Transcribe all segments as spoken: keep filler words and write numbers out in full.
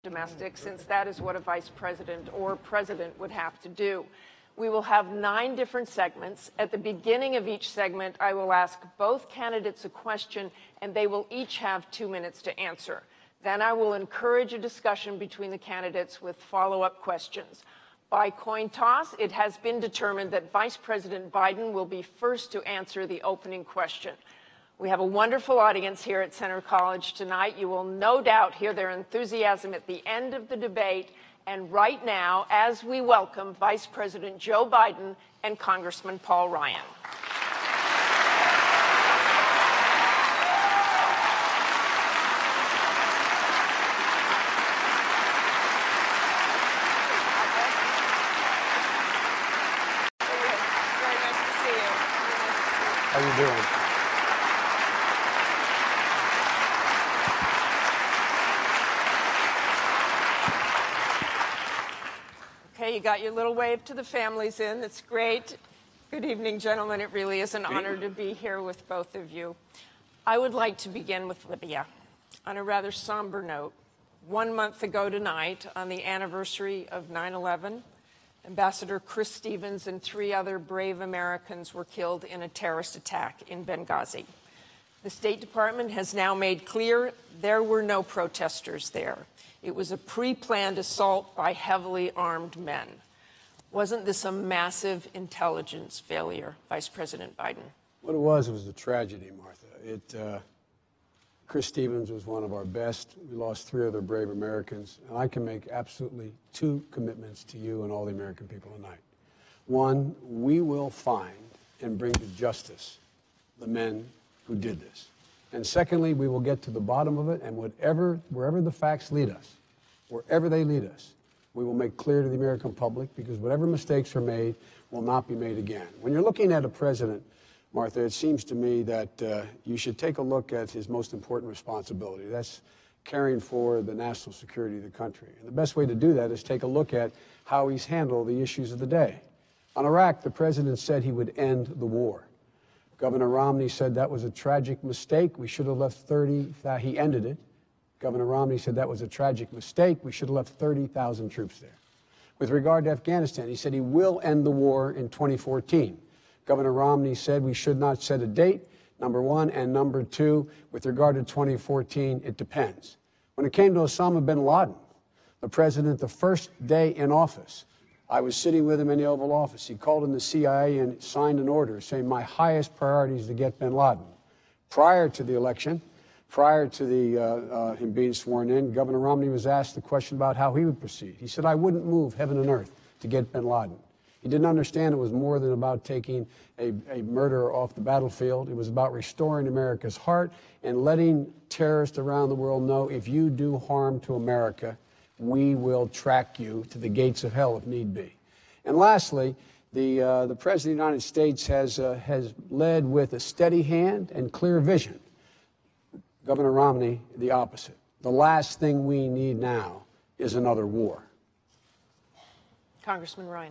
domestic, since that is what a vice president or president would have to do. We will have nine different segments. At the beginning of each segment, I will ask both candidates a question, and they will each have two minutes to answer. Then I will encourage a discussion between the candidates with follow-up questions. By coin toss, it has been determined that Vice President Biden will be first to answer the opening question. We have a wonderful audience here at Centre College tonight. You will no doubt hear their enthusiasm at the end of the debate. And right now, as we welcome Vice President Joe Biden and Congressman Paul Ryan. Very nice to see you. How are you doing? Okay, you got your little wave to the families in. That's great. Good evening, gentlemen. It really is an honor to be here with both of you. I would like to begin with Libya on a rather somber note. One month ago tonight, on the anniversary of nine eleven, Ambassador Chris Stevens and three other brave Americans were killed in a terrorist attack in Benghazi. The State Department has now made clear there were no protesters there. It was a pre-planned assault by heavily armed men. Wasn't this a massive intelligence failure, Vice President Biden? What it was, it was a tragedy, Martha. It, uh, Chris Stevens was one of our best. We lost three other brave Americans. And I can make absolutely two commitments to you and all the American people tonight. One, we will find and bring to justice the men who did this. And secondly, we will get to the bottom of it, and whatever, wherever the facts lead us, wherever they lead us, we will make clear to the American public, because whatever mistakes are made will not be made again. When you're looking at a president, Martha, it seems to me that uh, you should take a look at his most important responsibility. That's caring for the national security of the country. And the best way to do that is take a look at how he's handled the issues of the day. On Iraq, the president said he would end the war. Governor Romney said that was a tragic mistake. We should have left thirty, he ended it. Governor Romney said that was a tragic mistake. We should have left thirty thousand troops there. With regard to Afghanistan, he said he will end the war in twenty fourteen. Governor Romney said we should not set a date, number one, and number two, with regard to twenty fourteen, it depends. When it came to Osama bin Laden, the president, the first day in office, I was sitting with him in the Oval Office. He called in the C I A and signed an order saying my highest priority is to get bin Laden. Prior to the election, prior to the, uh, uh, him being sworn in, Governor Romney was asked the question about how he would proceed. He said, I wouldn't move heaven and earth to get bin Laden. He didn't understand it was more than about taking a, a murderer off the battlefield. It was about restoring America's heart and letting terrorists around the world know if you do harm to America, we will track you to the gates of hell if need be. And lastly, the, uh, the President of the United States has, uh, has led with a steady hand and clear vision. Governor Romney, the opposite. The last thing we need now is another war. Congressman Ryan.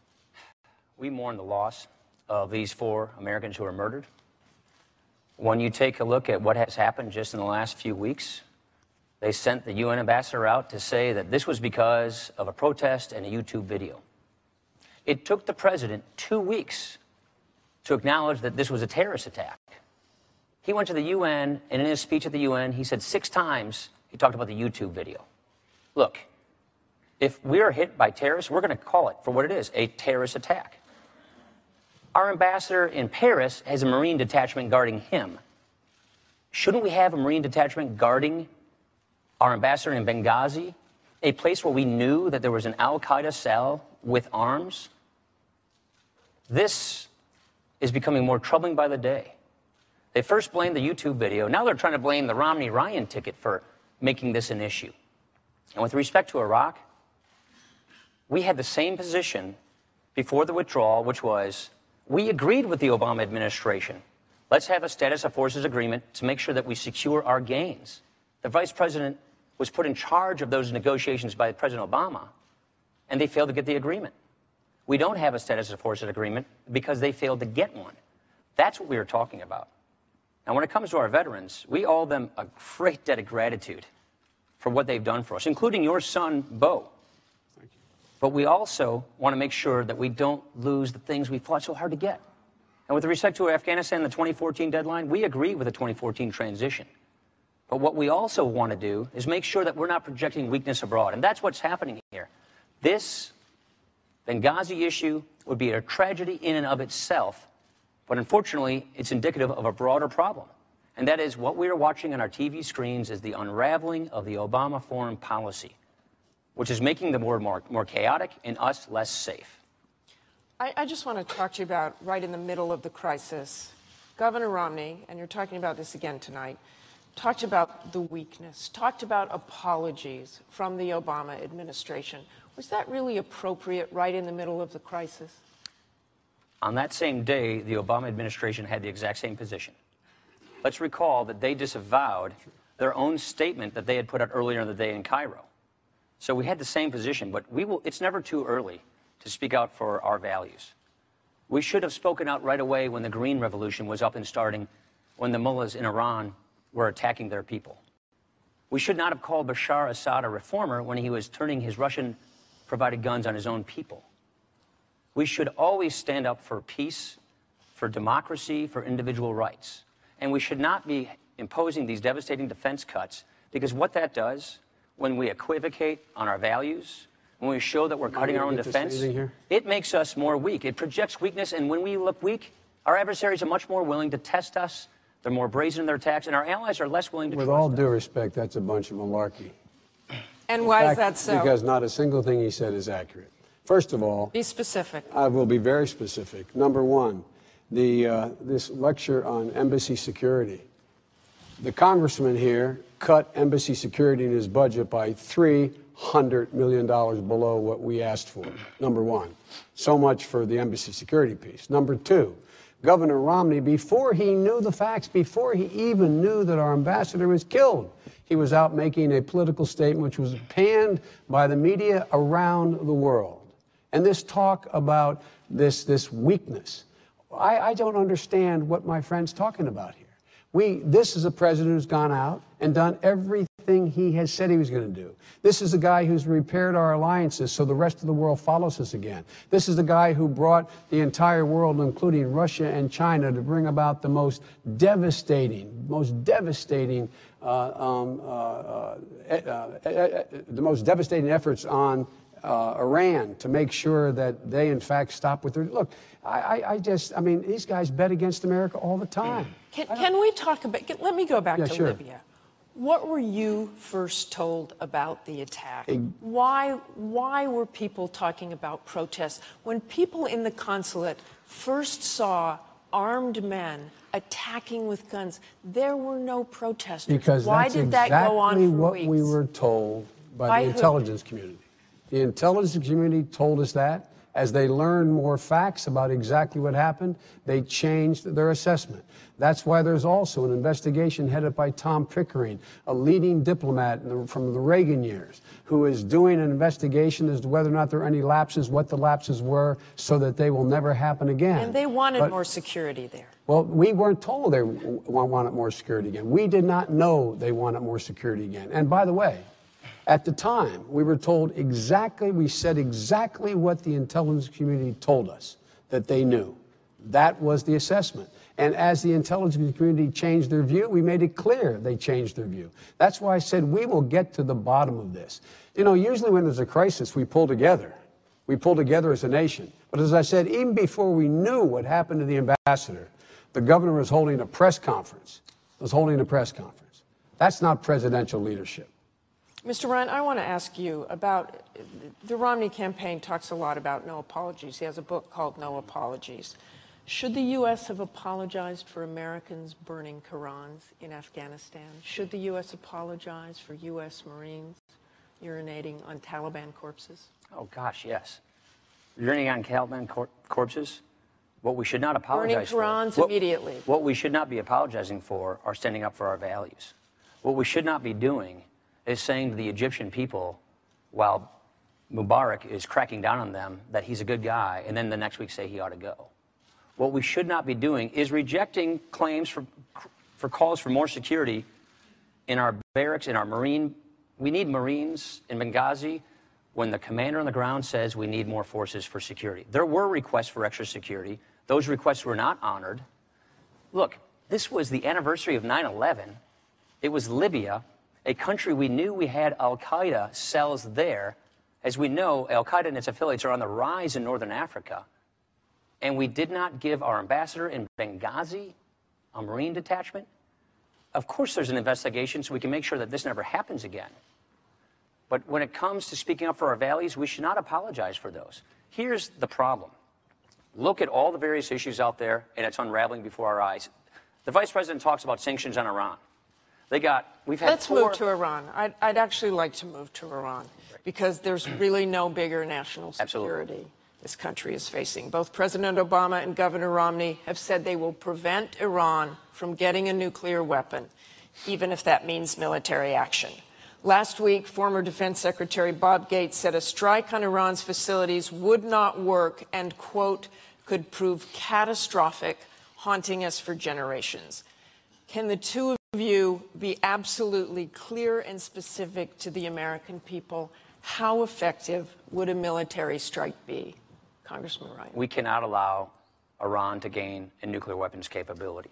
We mourn the loss of these four Americans who were murdered. When you take a look at what has happened just in the last few weeks, they sent the U N ambassador out to say that this was because of a protest and a YouTube video. It took the president two weeks to acknowledge that this was a terrorist attack. He went to the U N, and in his speech at the U N, he said six times he talked about the YouTube video. Look, if we are hit by terrorists, we're going to call it for what it is, a terrorist attack. Our ambassador in Paris has a Marine detachment guarding him. Shouldn't we have a Marine detachment guarding our ambassador in Benghazi, a place where we knew that there was an al-Qaeda cell with arms? This is becoming more troubling by the day. They first blamed the YouTube video. Now they're trying to blame the Romney-Ryan ticket for making this an issue. And with respect to Iraq, we had the same position before the withdrawal, which was we agreed with the Obama administration. Let's have a status of forces agreement to make sure that we secure our gains. The vice president was put in charge of those negotiations by President Obama, and they failed to get the agreement. We don't have a status of forces agreement because they failed to get one. That's what we were talking about. Now, when it comes to our veterans, we owe them a great debt of gratitude for what they've done for us, including your son, Bo. Thank you. But we also want to make sure that we don't lose the things we fought so hard to get. And with respect to Afghanistan, the twenty fourteen deadline, we agree with the twenty fourteen transition. But what we also want to do is make sure that we're not projecting weakness abroad. And that's what's happening here. This Benghazi issue would be a tragedy in and of itself, but unfortunately, it's indicative of a broader problem. And that is what we are watching on our T V screens is the unraveling of the Obama foreign policy, which is making the world more, more chaotic and us less safe. I, I just want to talk to you about right in the middle of the crisis. Governor Romney, and you're talking about this again tonight, talked about the weakness, talked about apologies from the Obama administration. Was that really appropriate right in the middle of the crisis? On that same day, the Obama administration had the exact same position. Let's recall that they disavowed their own statement that they had put out earlier in the day in Cairo. So we had the same position, but we will, it's never too early to speak out for our values. We should have spoken out right away when the Green Revolution was up and starting, when the mullahs in Iran were attacking their people. We should not have called Bashar Assad a reformer when he was turning his Russian-provided guns on his own people. We should always stand up for peace, for democracy, for individual rights. And we should not be imposing these devastating defense cuts, because what that does, when we equivocate on our values, when we show that we're cutting our own defense, it makes us more weak. It projects weakness, and when we look weak, our adversaries are much more willing to test us. They're more brazen in their attacks, and our allies are less willing to trust us. With all due respect, that's a bunch of malarkey. And why In is fact, that so? Because not a single thing he said is accurate. First of all, Be specific. I will be very specific. Number one, the, uh, this lecture on embassy security. The congressman here cut embassy security in his budget by three hundred million dollars below what we asked for, number one. So much for the embassy security piece. Number two, Governor Romney, before he knew the facts, before he even knew that our ambassador was killed, he was out making a political statement which was panned by the media around the world. And this talk about this, this weakness, I, I don't understand what my friend's talking about here. We, this is a president who's gone out and done everything he has said he was going to do. This is the guy who's repaired our alliances so the rest of the world follows us again. This is the guy who brought the entire world, including Russia and China, to bring about the most devastating, most devastating, uh, um, uh, uh, uh, uh, uh, the most devastating efforts on Uh, Iran to make sure that they, in fact, stop with their... Look, I, I, I just, I mean, these guys bet against America all the time. Can, can we talk about, can, let me go back Yeah, to sure. Libya. What were you first told about the attack? A- Why, why were people talking about protests? When people in the consulate first saw armed men attacking with guns, there were no protesters. Because Why that's did exactly that go on for what weeks? we were told by, By the who? intelligence community. The intelligence community told us that. As they learned more facts about exactly what happened, they changed their assessment. That's why there's also an investigation headed by Tom Pickering, a leading diplomat in the, from the Reagan years, who is doing an investigation as to whether or not there are any lapses, what the lapses were, so that they will never happen again. And they wanted But- more security there. Well, we weren't told they w- wanted more security again. We did not know they wanted more security again. And by the way, at the time, we were told exactly, we said exactly what the intelligence community told us that they knew. That was the assessment. And as the intelligence community changed their view, we made it clear they changed their view. That's why I said we will get to the bottom of this. You know, usually when there's a crisis, we pull together. We pull together as a nation. But as I said, even before we knew what happened to the ambassador, the governor was holding a press conference, was holding a press conference. That's not presidential leadership. Mister Ryan, I want to ask you about, the Romney campaign talks a lot about no apologies. He has a book called No Apologies. Should the U S have apologized for Americans burning Qurans in Afghanistan? Should the U S apologize for U S Marines urinating on Taliban corpses? Oh, gosh, yes. Urinating on Taliban cor- corpses? What we should not apologize Burning Qurans for. What, immediately. What we should not be apologizing for are standing up for our values. What we should not be doing is saying to the Egyptian people, while Mubarak is cracking down on them, that he's a good guy, and then the next week say he ought to go. What we should not be doing is rejecting claims for, for calls for more security in our barracks, in our Marine We need Marines in Benghazi when the commander on the ground says we need more forces for security. There were requests for extra security. Those requests were not honored. Look, this was the anniversary of nine eleven. It was Libya, a country we knew we had al-Qaeda cells there. As we know, al-Qaeda and its affiliates are on the rise in northern Africa. And we did not give our ambassador in Benghazi a Marine detachment. Of course there's an investigation so we can make sure that this never happens again. But when it comes to speaking up for our values, we should not apologize for those. Here's the problem. Look at all the various issues out there, and it's unraveling before our eyes. The vice president talks about sanctions on Iran. They got, we've had Let's four... move to Iran. I'd, I'd actually like to move to Iran because there's really no bigger national security Absolutely. this country is facing. Both President Obama and Governor Romney have said they will prevent Iran from getting a nuclear weapon, even if that means military action. Last week, former Defense Secretary Bob Gates said a strike on Iran's facilities would not work and, quote, could prove catastrophic, haunting us for generations. Can the two of you be absolutely clear and specific to the American people? How effective would a military strike be? Congressman Ryan. We cannot allow Iran to gain a nuclear weapons capability.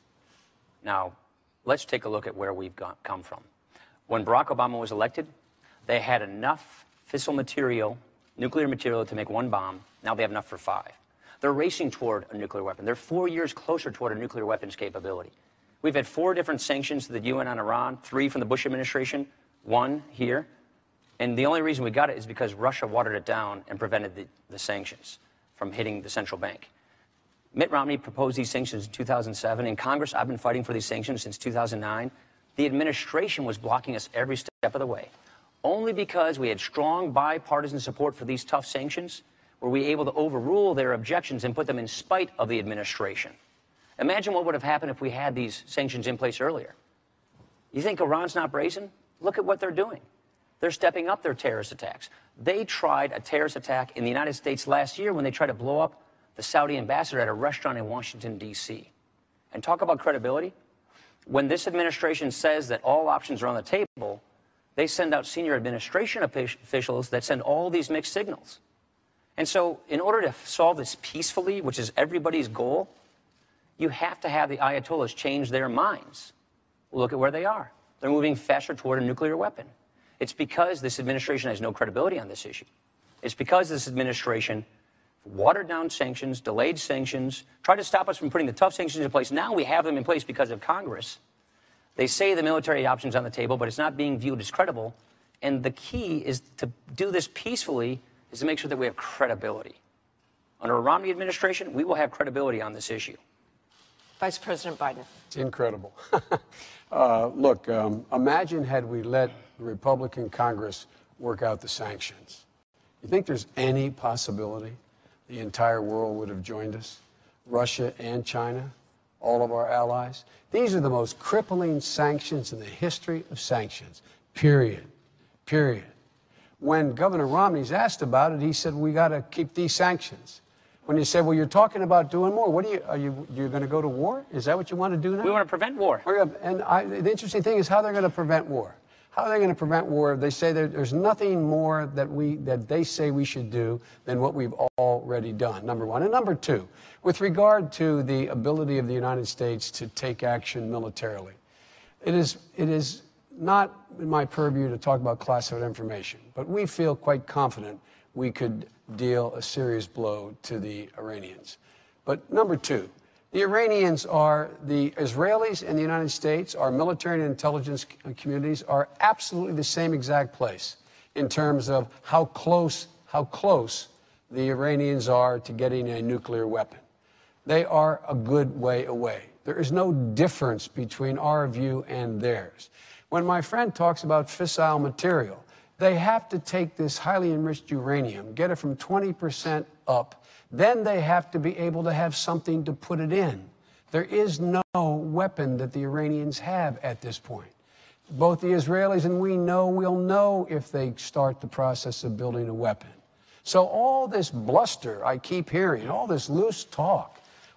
Now, let's take a look at where we've gone, come from. When Barack Obama was elected, they had enough fissile material, nuclear material, to make one bomb. Now they have enough for five. They're racing toward a nuclear weapon. They're four years closer toward a nuclear weapons capability. We've had four different sanctions to the U N on Iran, three from the Bush administration, one here. And the only reason we got it is because Russia watered it down and prevented the, the sanctions from hitting the central bank. Mitt Romney proposed these sanctions in two thousand seven. In Congress, I've been fighting for these sanctions since two thousand nine. The administration was blocking us every step of the way. Only because we had strong bipartisan support for these tough sanctions were we able to overrule their objections and put them in spite of the administration. Imagine what would have happened if we had these sanctions in place earlier. You think Iran's not brazen? Look at what they're doing. They're stepping up their terrorist attacks. They tried a terrorist attack in the United States last year when they tried to blow up the Saudi ambassador at a restaurant in Washington, D C And talk about credibility. When this administration says that all options are on the table, they send out senior administration officials that send all these mixed signals. And so in order to solve this peacefully, which is everybody's goal, you have to have the Ayatollahs change their minds. Look at where they are. They're moving faster toward a nuclear weapon. It's because this administration has no credibility on this issue. It's because this administration watered down sanctions, delayed sanctions, tried to stop us from putting the tough sanctions in place. Now we have them in place because of Congress. They say the military option's on the table, but it's not being viewed as credible. And the key is to do this peacefully is to make sure that we have credibility. Under a Romney administration, we will have credibility on this issue. Vice President Biden. It's incredible. uh, look, um, imagine had we let the Republican Congress work out the sanctions. You think there's any possibility the entire world would have joined us? Russia and China, all of our allies. These are the most crippling sanctions in the history of sanctions, period, period. When Governor Romney's asked about it, he said, we got to keep these sanctions. When he said, well, you're talking about doing more, what are you, are you, you're going to go to war? Is that what you want to do now? We want to prevent war. And I, the interesting thing is how they're going to prevent war. How are they going to prevent war? They say that there's nothing more that we that they say we should do than what we've already done, number one. And number two, with regard to the ability of the United States to take action militarily, it is it is not in my purview to talk about classified information, but we feel quite confident we could deal a serious blow to the Iranians. But number two, the Iranians are, the Israelis and the United States, our military and intelligence communities are absolutely the same exact place in terms of how close, how close the Iranians are to getting a nuclear weapon. They are a good way away. There is no difference between our view and theirs. When my friend talks about fissile material, they have to take this highly enriched uranium, get it from twenty percent up. Then they have to be able to have something to put it in. There is no weapon that the Iranians have at this point. Both the Israelis and we know we'll know if they start the process of building a weapon. So all this bluster I keep hearing, all this loose talk,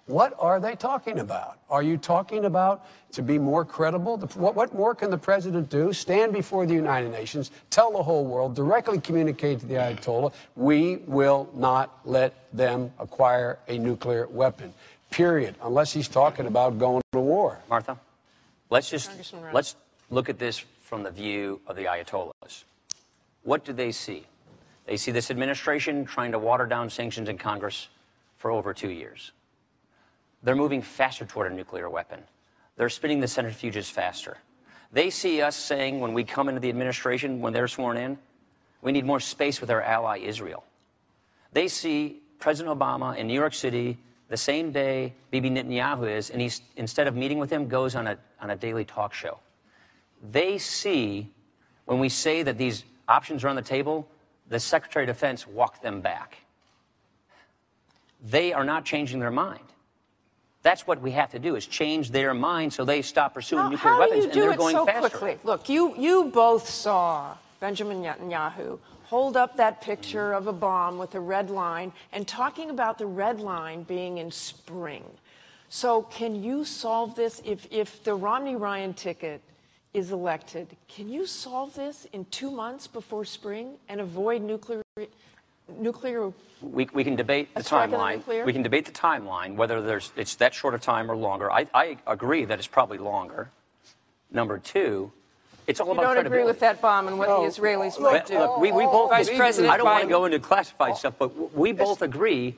What are they talking about? Are you talking about, to be more credible, the, what, what more can the president do? Stand before the United Nations, tell the whole world, directly communicate to the Ayatollah, we will not let them acquire a nuclear weapon, period, unless he's talking about going to war. Martha, let's just, let's look at this from the view of the Ayatollahs. What do they see? They see this administration trying to water down sanctions in Congress for over two years. They're moving faster toward a nuclear weapon. They're spinning the centrifuges faster. They see us saying when we come into the administration, when they're sworn in, we need more space with our ally Israel. They see President Obama in New York City the same day Bibi Netanyahu is, and he's, instead of meeting with him, goes on a, on a daily talk show. They see when we say that these options are on the table, the Secretary of Defense walked them back. They are not changing their mind. That's what we have to do, is change their mind so they stop pursuing How, nuclear how weapons, do you and do they're it going so faster. quickly? Look, you, you both saw Benjamin Netanyahu hold up that picture of a bomb with a red line and talking about the red line being in spring. So can you solve this? If, if the Romney-Ryan ticket is elected, can you solve this in two months before spring and avoid nuclear nuclear We, we can debate the A strike on the timeline. nuclear? We can debate the timeline, whether there's it's that short a time or longer. I, I agree that it's probably longer. Number two, it's all You about don't credibility. agree with that bomb and what No. the Israelis Look, might do. Look, we, we both. Vice President I don't want to Biden. go into classified stuff, but w- we both agree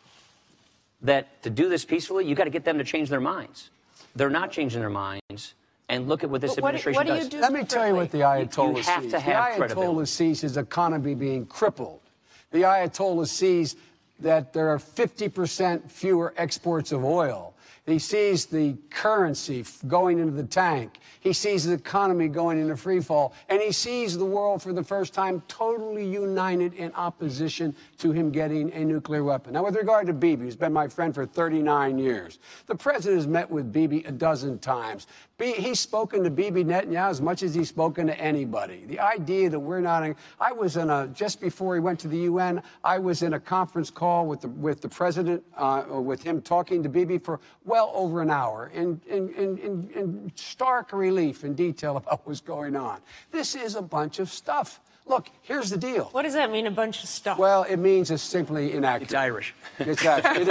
that to do this peacefully, you got to get them to change their minds. They're not changing their minds, and look at what this But what do- administration what do does. you do Let me tell you what the Ayatollah You have sees. to have the credibility. Ayatollah sees his economy being crippled. The Ayatollah sees that there are fifty percent fewer exports of oil. He sees the currency f- going into the tank. He sees the economy going into free fall. And he sees the world for the first time totally united in opposition to him getting a nuclear weapon. Now, with regard to Bibi, who's been my friend for thirty-nine years, the president has met with Bibi a dozen times. B- he's spoken to Bibi Netanyahu as much as he's spoken to anybody. The idea that we're not, in, I was in a, just before he went to the U N, I was in a conference call with the, with the president, uh, with him talking to Bibi for well over an hour in, in, in, in, in stark relief and detail about what was going on. This is a bunch of stuff. Look, here's the deal. What does that mean, a bunch of stuff? Well, it means it's simply inaccurate. It's Irish. It's Irish.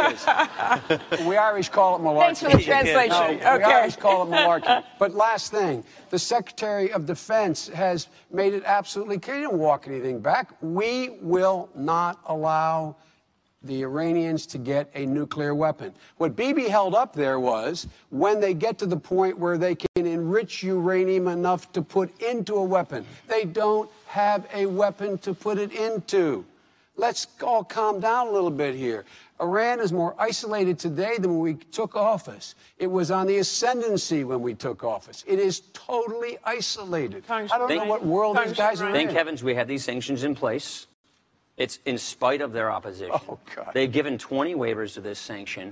It is. We Irish call it malarkey. Thanks for the translation. No, we Okay. Irish call it malarkey. But last thing, the Secretary of Defense has made it absolutely clear. He didn't walk anything back. We will not allow the Iranians to get a nuclear weapon. What Bibi held up there was when they get to the point where they can enrich uranium enough to put into a weapon. They don't have a weapon to put it into. Let's all calm down a little bit here. Iran is more isolated today than when we took office. It was on the ascendancy when we took office. It is totally isolated. I don't know what world these guys are in. Thank heavens we have these sanctions in place. It's in spite of their opposition. Oh, God. They've given twenty waivers to this sanction.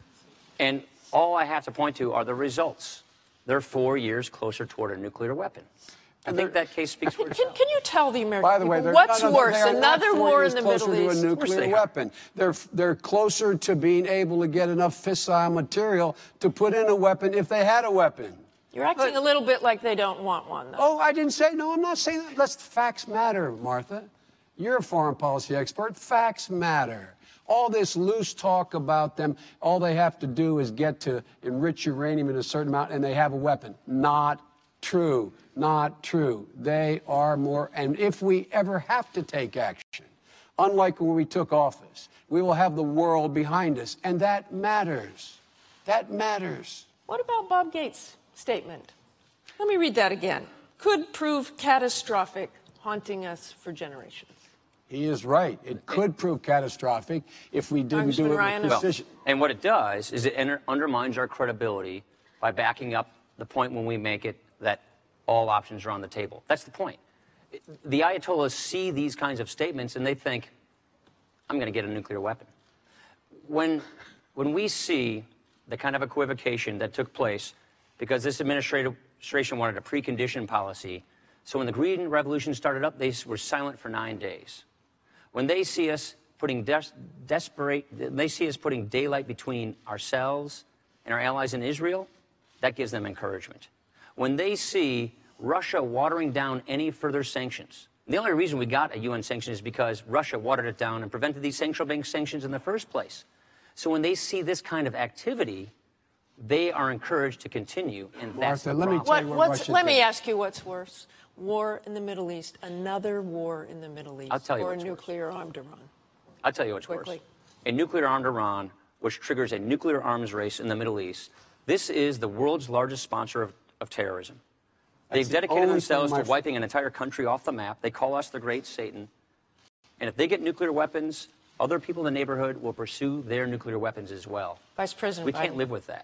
And all I have to point to are the results. They're four years closer toward a nuclear weapon. I think that case speaks for Can, itself. can you tell the American By the way, people they're, what's no, no, worse, they are not another four war years in the closer Middle to East? a course nuclear they are. weapon. They're they're closer to being able to get enough fissile material to put in a weapon if they had a weapon. You're acting a little bit like they don't want one, though. Oh, I didn't say no. I'm not saying that. Let's facts matter, Martha. You're a foreign policy expert. Facts matter. All this loose talk about them, all they have to do is get to enrich uranium in a certain amount and they have a weapon. Not true. Not true. They are more, and if we ever have to take action, unlike when we took office, we will have the world behind us, and that matters. That matters. What about Bob Gates' statement? Let me read that again. Could prove catastrophic, haunting us for generations. He is right. It could prove catastrophic if we didn't do Congressman it Ryan, with well, precision. And what it does is it enter- undermines our credibility by backing up the point when we make it that all options are on the table. That's the point. The Ayatollahs see these kinds of statements and they think, I'm going to get a nuclear weapon. When, when we see the kind of equivocation that took place because this administration wanted a precondition policy, so when the Green Revolution started up, they were silent for nine days. When they see us putting des- desperate, they see us putting daylight between ourselves and our allies in Israel, that gives them encouragement. When they see Russia watering down any further sanctions, the only reason we got a U N sanction is because Russia watered it down and prevented these central bank sanctions in the first place. So when they see this kind of activity, they are encouraged to continue, and that's Martha, the let me problem. tell you What, what what's, Russia let me did. ask you what's worse. War in the Middle East, another war in the Middle East, I'll tell you or a what's worse. nuclear armed Iran. I'll tell you what's Quickly. worse. A nuclear-armed Iran, which triggers a nuclear arms race in the Middle East. This is the world's largest sponsor of, of terrorism. They've the dedicated only themselves thing, to my wiping an entire country off the map. They call us the Great Satan. And if they get nuclear weapons, other people in the neighborhood will pursue their nuclear weapons as well. Vice President We Biden. can't live with that.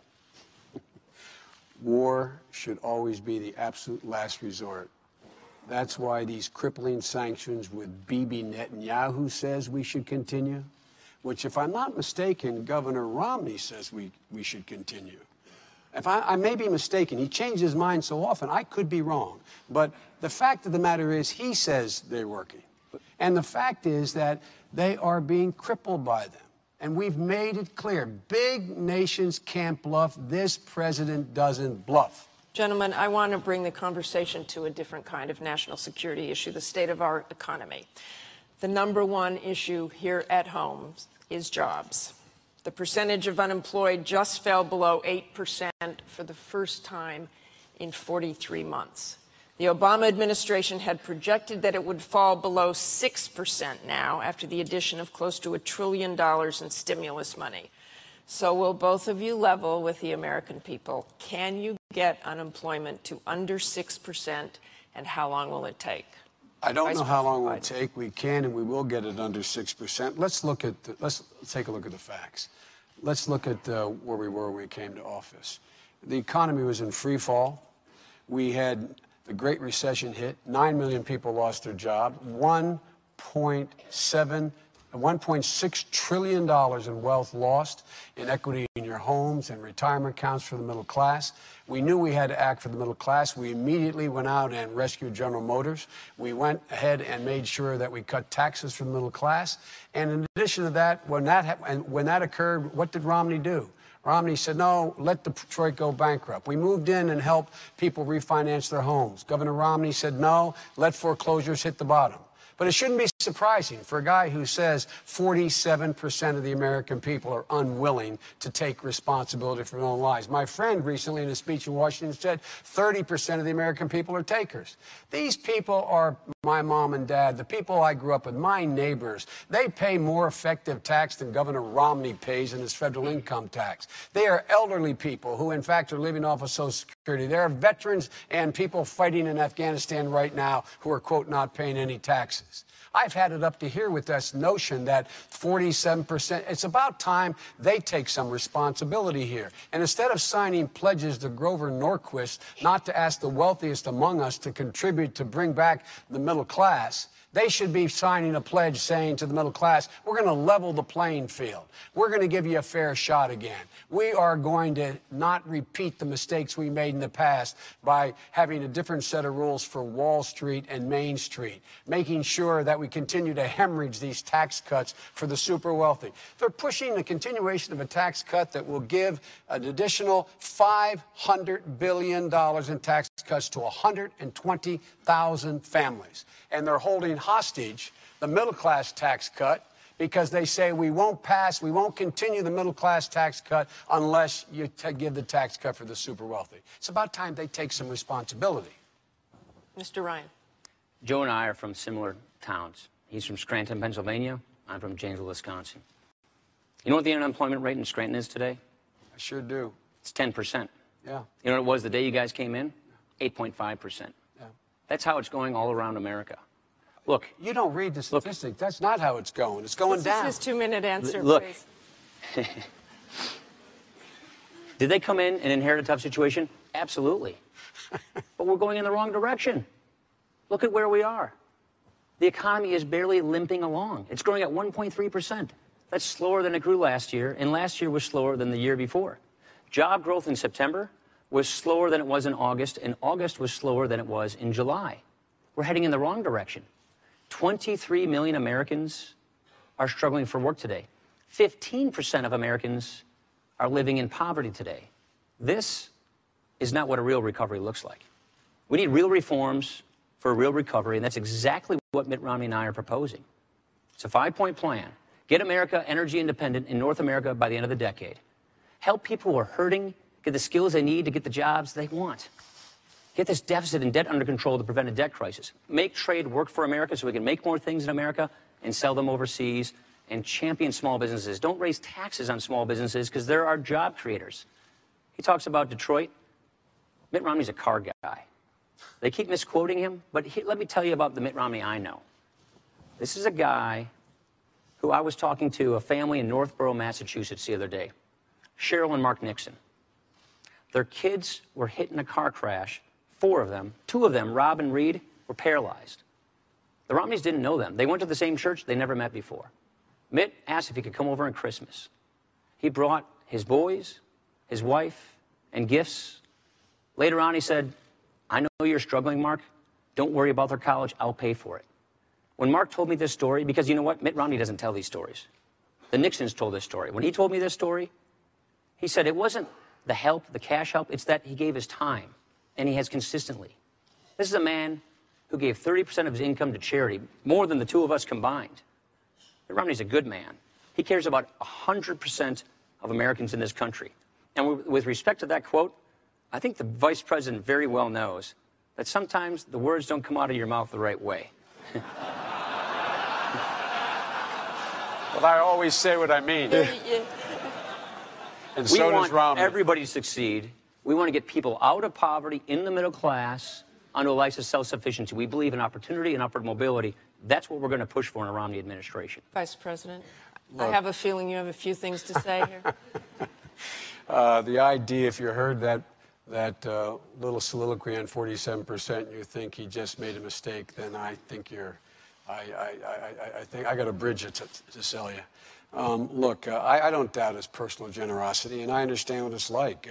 War should always be the absolute last resort. That's why these crippling sanctions with Bibi Netanyahu says we should continue, which, if I'm not mistaken, Governor Romney says we, we should continue. If I, I may be mistaken, he changed his mind so often, I could be wrong. But the fact of the matter is, he says they're working. And the fact is that they are being crippled by them. And we've made it clear, big nations can't bluff. This president doesn't bluff. Gentlemen, I want to bring the conversation to a different kind of national security issue, the state of our economy. The number one issue here at home is jobs. The percentage of unemployed just fell below eight percent for the first time in forty-three months. The Obama administration had projected that it would fall below six percent now after the addition of close to a trillion dollars in stimulus money. So will both of you level with the American people? Can you get unemployment to under six percent, and how long will it take? I don't Vice know how long it will President take. We can and we will get it under six percent. Let's look at, the, let's take a look at the facts. Let's look at uh, where we were when we came to office. The economy was in free fall. We had the Great Recession hit. Nine million people lost their job. one point seven one point six trillion dollars in wealth lost, in equity in your homes and retirement accounts for the middle class. We knew we had to act for the middle class. We immediately went out and rescued General Motors. We went ahead and made sure that we cut taxes for the middle class. And in addition to that, when that, ha- and when that occurred, what did Romney do? Romney said, no, let Detroit go bankrupt. We moved in and helped people refinance their homes. Governor Romney said, no, let foreclosures hit the bottom. But it shouldn't be surprising for a guy who says forty-seven percent of the American people are unwilling to take responsibility for their own lives. My friend recently in a speech in Washington said thirty percent of the American people are takers. These people are my mom and dad, the people I grew up with, my neighbors. They pay more effective tax than Governor Romney pays in his federal income tax. They are elderly people who, in fact, are living off of Social Security. There are veterans and people fighting in Afghanistan right now who are, quote, not paying any taxes. I've had it up to here with this notion that forty-seven percent, it's about time they take some responsibility here. And instead of signing pledges to Grover Norquist not to ask the wealthiest among us to contribute to bring back the middle class, they should be signing a pledge saying to the middle class, we're going to level the playing field. We're going to give you a fair shot again. We are going to not repeat the mistakes we made in the past by having a different set of rules for Wall Street and Main Street, making sure that we continue to hemorrhage these tax cuts for the super wealthy. They're pushing the continuation of a tax cut that will give an additional five hundred billion dollars in tax cuts to one hundred twenty thousand families. And they're holding hostage the middle class tax cut because they say we won't pass, we won't continue the middle class tax cut unless you t- give the tax cut for the super wealthy. It's about time they take some responsibility. Mister Ryan. Joe and I are from similar towns. He's from Scranton, Pennsylvania. I'm from Janesville, Wisconsin. You know what the unemployment rate in Scranton is today? I sure do. It's ten percent. Yeah. You know what it was the day you guys came in? eight point five percent. Yeah. That's how it's going all around America. Look. You don't read the statistics. That's not how it's going. It's going This down. is his two-minute answer, Look. please. Did they come in and inherit a tough situation? Absolutely. But we're going in the wrong direction. Look at where we are. The economy is barely limping along. It's growing at one point three percent. That's slower than it grew last year, and last year was slower than the year before. Job growth in September was slower than it was in August, and August was slower than it was in July. We're heading in the wrong direction. twenty-three million Americans are struggling for work today. fifteen percent of Americans are living in poverty today. This is not what a real recovery looks like. We need real reforms for a real recovery, and that's exactly what Mitt Romney and I are proposing. It's a five-point plan. Get America energy independent in North America by the end of the decade. Help people who are hurting get the skills they need to get the jobs they want. Get this deficit and debt under control to prevent a debt crisis. Make trade work for America so we can make more things in America and sell them overseas, and champion small businesses. Don't raise taxes on small businesses because there are job creators. He talks about Detroit. Mitt Romney's a car guy. They keep misquoting him, but he, let me tell you about the Mitt Romney I know. This is a guy who I was talking to, a family in Northborough, Massachusetts the other day, Cheryl and Mark Nixon. Their kids were hit in a car crash, four of them. Two of them, Rob and Reed, were paralyzed. The Romneys didn't know them. They went to the same church they never met before. Mitt asked if he could come over on Christmas. He brought his boys, his wife, and gifts. Later on, he said, I know you're struggling, Mark. Don't worry about their college. I'll pay for it. When Mark told me this story, because you know what? Mitt Romney doesn't tell these stories. The Nixons told this story. When he told me this story, he said it wasn't the help, the cash help, it's that he gave his time, and he has consistently. This is a man who gave thirty percent of his income to charity, more than the two of us combined. Mitt Romney's a good man. He cares about one hundred percent of Americans in this country. And with respect to that quote, I think the vice president very well knows that sometimes the words don't come out of your mouth the right way. Well, I always say what I mean. And We so does want Romney. everybody to succeed. We want to get people out of poverty, in the middle class, onto a life of self-sufficiency. We believe in opportunity and upward mobility. That's what we're going to push for in a Romney administration. Vice President, Look. I have a feeling you have a few things to say here. Uh, the idea, if you heard that that uh, little soliloquy on forty-seven percent, you think he just made a mistake, then I think you're, I, I, I, I think I got a bridge to, to sell you. Um, look, uh, I, I don't doubt his personal generosity, and I understand what it's like.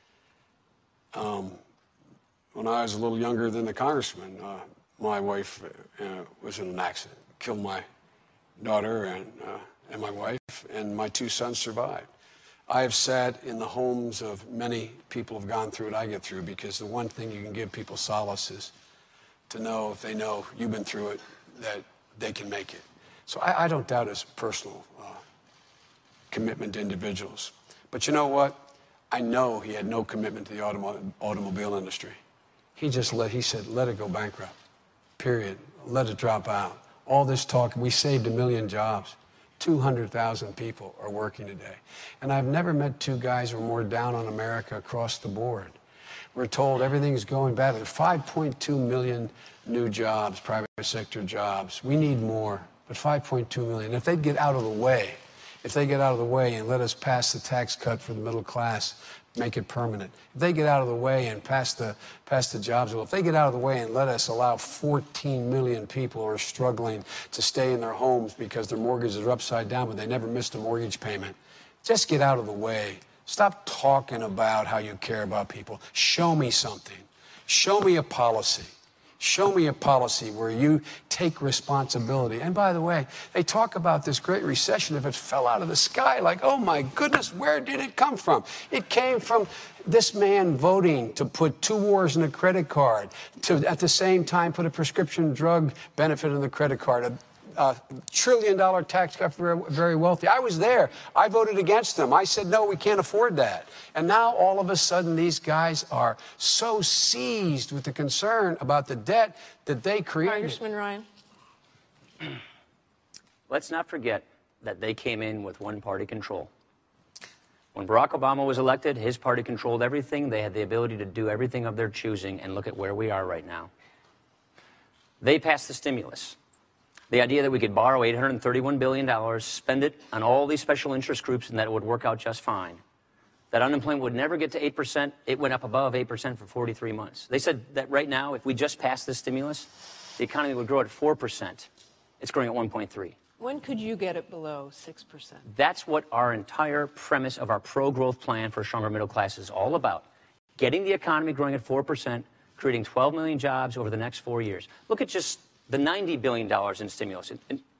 Uh, um, when I was a little younger than the congressman, uh, my wife uh, was in an accident, killed my daughter and, uh, and my wife, and my two sons survived. I have sat in the homes of many people who have gone through what I get through, because the one thing you can give people solace is to know, if they know you've been through it, that they can make it. So I, I don't doubt his personal uh, commitment to individuals. But you know what? I know he had no commitment to the automo automobile industry. He just let, he said, let it go bankrupt, period. Let it drop out. All this talk, we saved a million jobs. two hundred thousand people are working today. And I've never met two guys who are more down on America across the board. We're told everything's going bad. There's five point two million new jobs, private sector jobs. We need more, but five point two million. If they'd get out of the way, if they get out of the way and let us pass the tax cut for the middle class, make it permanent. If they get out of the way and pass the, pass the jobs bill, if they get out of the way and let us allow fourteen million people who are struggling to stay in their homes because their mortgages are upside down, but they never missed a mortgage payment, just get out of the way. Stop talking about how you care about people. Show me something. Show me a policy. Show me a policy where you take responsibility. And by the way, they talk about this great recession. If it fell out of the sky, like, oh my goodness, where did it come from? It came from this man voting to put two wars in a credit card, to at the same time put a prescription drug benefit in the credit card, a, a trillion dollar tax cut for very wealthy. I was there. I voted against them. I said, no, we can't afford that. And now all of a sudden these guys are so seized with the concern about the debt that they created. Congressman Ryan. Let's not forget that they came in with one-party control. When Barack Obama was elected, his party controlled everything. They had the ability to do everything of their choosing, and look at where we are right now. They passed the stimulus. The idea that we could borrow eight hundred thirty-one billion dollars, spend it on all these special interest groups, and that it would work out just fine. That unemployment would never get to eight percent. It went up above eight percent for forty-three months. They said that right now, if we just passed this stimulus, the economy would grow at four percent. It's growing at one point three. When could you get it below six percent? That's what our entire premise of our pro-growth plan for a stronger middle class is all about. Getting the economy growing at four percent, creating twelve million jobs over the next four years. Look at just the ninety billion dollars in stimulus. And, and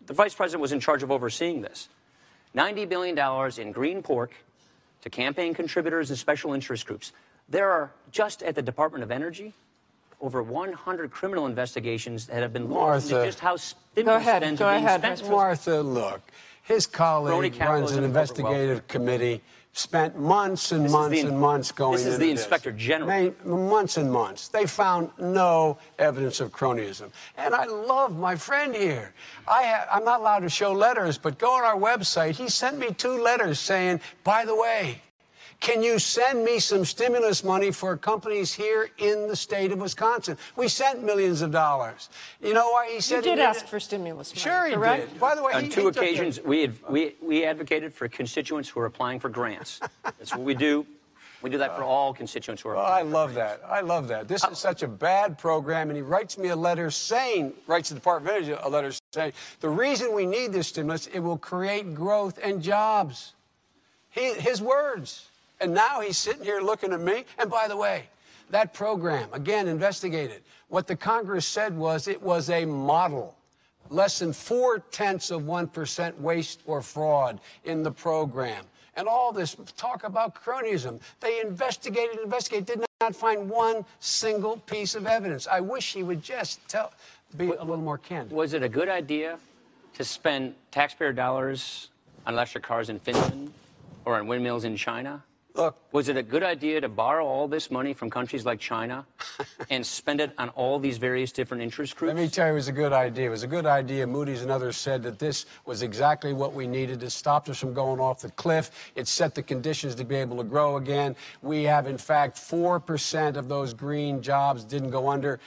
the vice president was in charge of overseeing this. ninety billion dollars in green pork to campaign contributors and special interest groups. There are, just at the Department of Energy, over one hundred criminal investigations that have been launched into just how stimulus ahead, spends go are being ahead, spent. Martha, look, his colleague Crony runs capitalism an and corporate investigative committee, spent months and This is months the- and months going this is into the Inspector General. May- months and months. They found no evidence of cronyism. And I love my friend here. I ha- I'm not allowed to show letters, but go on our website. He sent me two letters saying, by the way, can you send me some stimulus money for companies here in the state of Wisconsin? We sent millions of dollars. You know why he said You he did ask for stimulus money, Sure, he correct? did. By the way, On he, two he took occasions, it. we, had, we, we advocated for constituents who are applying for grants. That's what we do. We do that for all constituents who are Oh, applying I for love grants. that. I love that. This is such a bad program, and he writes me a letter saying, writes the Department of Energy a letter saying, the reason we need this stimulus, it will create growth and jobs. He, his words. And now he's sitting here looking at me. And by the way, that program, again, investigated. What the Congress said was it was a model. Less than four-tenths of one percent waste or fraud in the program. And all this talk about cronyism. They investigated, investigated, did not find one single piece of evidence. I wish he would just tell, be a little more candid. Was it a good idea to spend taxpayer dollars on electric cars in Finland or on windmills in China? Look, Was it a good idea to borrow all this money from countries like China and spend it on all these various different interest groups? let me tell you, it was a good idea. It was a good idea. Moody's and others said that this was exactly what we needed. It stopped us from going off the cliff. It set the conditions to be able to grow again. We have, in fact, four percent of those green jobs didn't go under.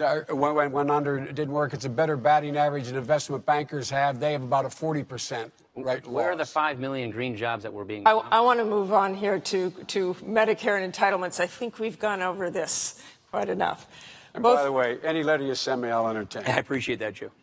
Went, went under, it didn't work. It's a better batting average than investment bankers have. They have about a forty percent right Where are the loss. five million green jobs that were being I, I want to move on here to, to Medicare and entitlements. I think we've gone over this quite enough. And Both- by the way, any letter you send me, I'll entertain. I appreciate that, Joe.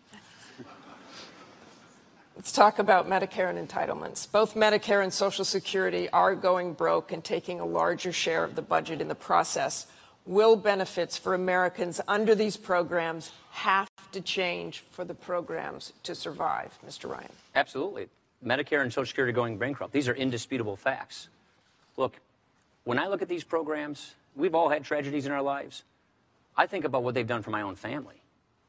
Let's talk about Medicare and entitlements. Both Medicare and Social Security are going broke and taking a larger share of the budget in the process. Will benefits for Americans under these programs have to change for the programs to survive, Mister Ryan? Absolutely. Medicare and Social Security going bankrupt. These are indisputable facts. Look, when I look at these programs, we've all had tragedies in our lives. I think about what they've done for my own family.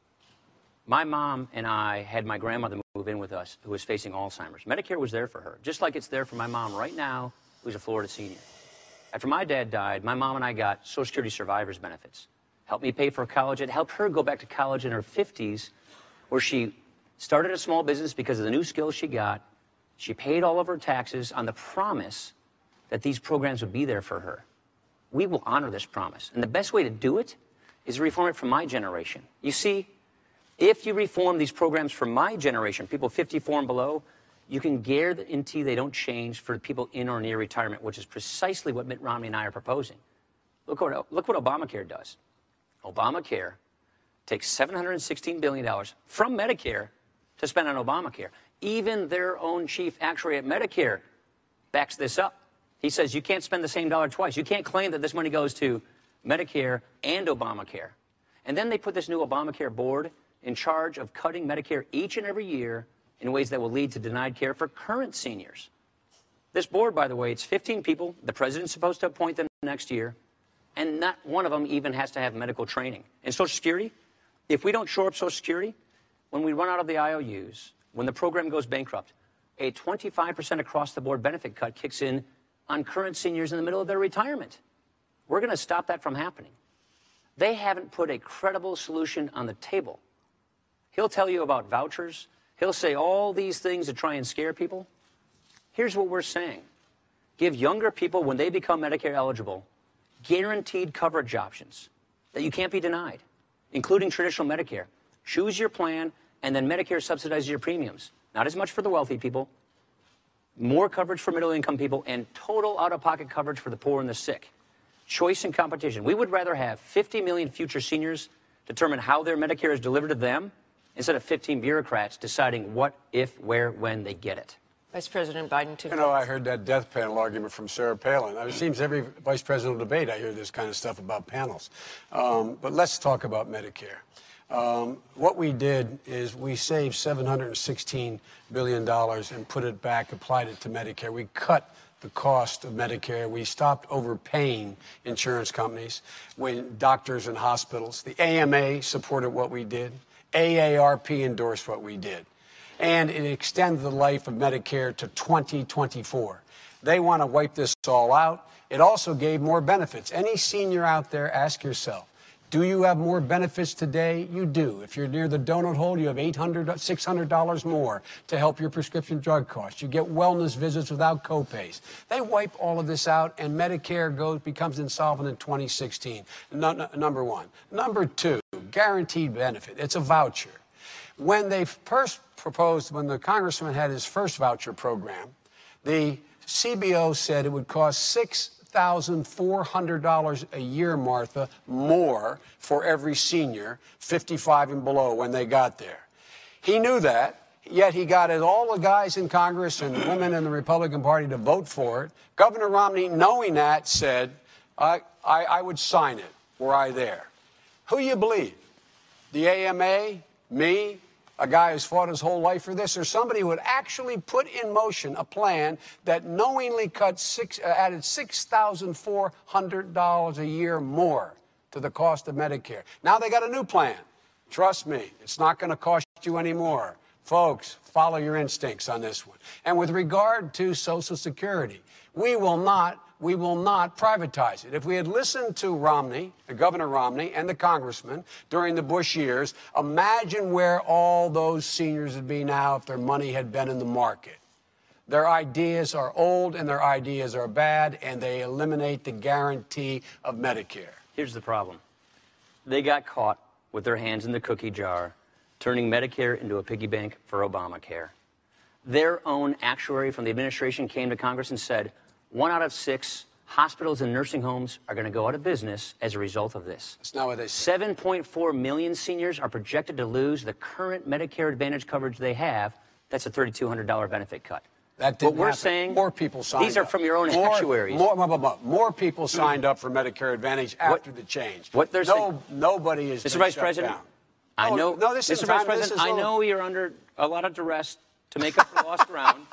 My mom and I had my grandmother move in with us who was facing Alzheimer's. Medicare was there for her, just like it's there for my mom right now, who's a Florida senior. After my dad died, my mom and I got Social Security survivors benefits. Helped me pay for college. It helped her go back to college in her fifties, where she started a small business because of the new skills she got. She paid all of her taxes on the promise that these programs would be there for her. We will honor this promise. And the best way to do it is to reform it for my generation. You see, if you reform these programs for my generation, people fifty-four and below, you can guarantee they don't change for people in or near retirement, which is precisely what Mitt Romney and I are proposing. Look what, look what Obamacare does. Obamacare takes seven hundred sixteen billion dollars from Medicare to spend on Obamacare. Even their own chief actuary at Medicare backs this up. He says you can't spend the same dollar twice. You can't claim that this money goes to Medicare and Obamacare. And then they put this new Obamacare board in charge of cutting Medicare each and every year in ways that will lead to denied care for current seniors. This board, by the way, it's fifteen people. The president's supposed to appoint them next year, and not one of them even has to have medical training. And Social Security, if we don't shore up Social Security, when we run out of the I O Us, when the program goes bankrupt, a twenty-five percent across-the-board benefit cut kicks in on current seniors in the middle of their retirement. We're going to stop that from happening. They haven't put a credible solution on the table. He'll tell you about vouchers. He'll say all these things to try and scare people. Here's what we're saying. Give younger people, when they become Medicare eligible, guaranteed coverage options that you can't be denied, including traditional Medicare. Choose your plan, and then Medicare subsidizes your premiums. Not as much for the wealthy people, more coverage for middle-income people, and total out-of-pocket coverage for the poor and the sick. Choice and competition. We would rather have fifty million future seniors determine how their Medicare is delivered to them instead of fifteen bureaucrats deciding what, if, where, when they get it. Vice President Biden, two You know, I heard that death panel argument from Sarah Palin. I mean, it seems every vice presidential debate I hear this kind of stuff about panels. Um, but let's talk about Medicare. Um, what we did is we saved seven hundred sixteen billion dollars and put it back, applied it to Medicare. We cut the cost of Medicare. We stopped overpaying insurance companies, when doctors and hospitals. The A M A supported what we did. A A R P endorsed what we did. And it extended the life of Medicare to twenty twenty-four. They want to wipe this all out. It also gave more benefits. Any senior out there, ask yourself, do you have more benefits today? You do. If you're near the donut hole, you have eight hundred dollars, six hundred dollars more to help your prescription drug costs. You get wellness visits without copays. They wipe all of this out, and Medicare goes becomes insolvent in twenty sixteen. No, no, number one. Number two, guaranteed benefit. It's a voucher. When they first proposed, when the congressman had his first voucher program, the C B O said it would cost six thousand four hundred dollars a year, Martha, more for every senior, fifty-five and below, when they got there. He knew that, yet he got all the guys in Congress and women in the Republican Party to vote for it. Governor Romney, knowing that, said, I, I, I would sign it were I there. Who you believe? The A M A? Me? A guy who's fought his whole life for this, or somebody who would actually put in motion a plan that knowingly cut six, uh, added six thousand four hundred dollars a year more to the cost of Medicare. Now they got a new plan. Trust me, it's not going to cost you any more. Folks, follow your instincts on this one. And with regard to Social Security, we will not we will not privatize it. If we had listened to Romney, Governor Romney, and the congressman during the Bush years, imagine where all those seniors would be now if their money had been in the market. Their ideas are old and their ideas are bad, and they eliminate the guarantee of Medicare. Here's the problem. They got caught with their hands in the cookie jar, turning Medicare into a piggy bank for Obamacare. Their own actuary from the administration came to Congress and said, one out of six hospitals and nursing homes are going to go out of business as a result of this. That's not what they said. seven point four million seniors are projected to lose the current Medicare Advantage coverage they have. That's a three thousand two hundred dollars benefit cut. That didn't what we're happen. saying, more people signed these are up. from your own more, actuaries. More, more, more, more people signed up for Medicare Advantage after what, the change. What they're no, saying, nobody is. Mister Vice President, down. I no, know. No, this Mister is Vice time, President, this is I know you're under a lot of duress to make up for lost ground.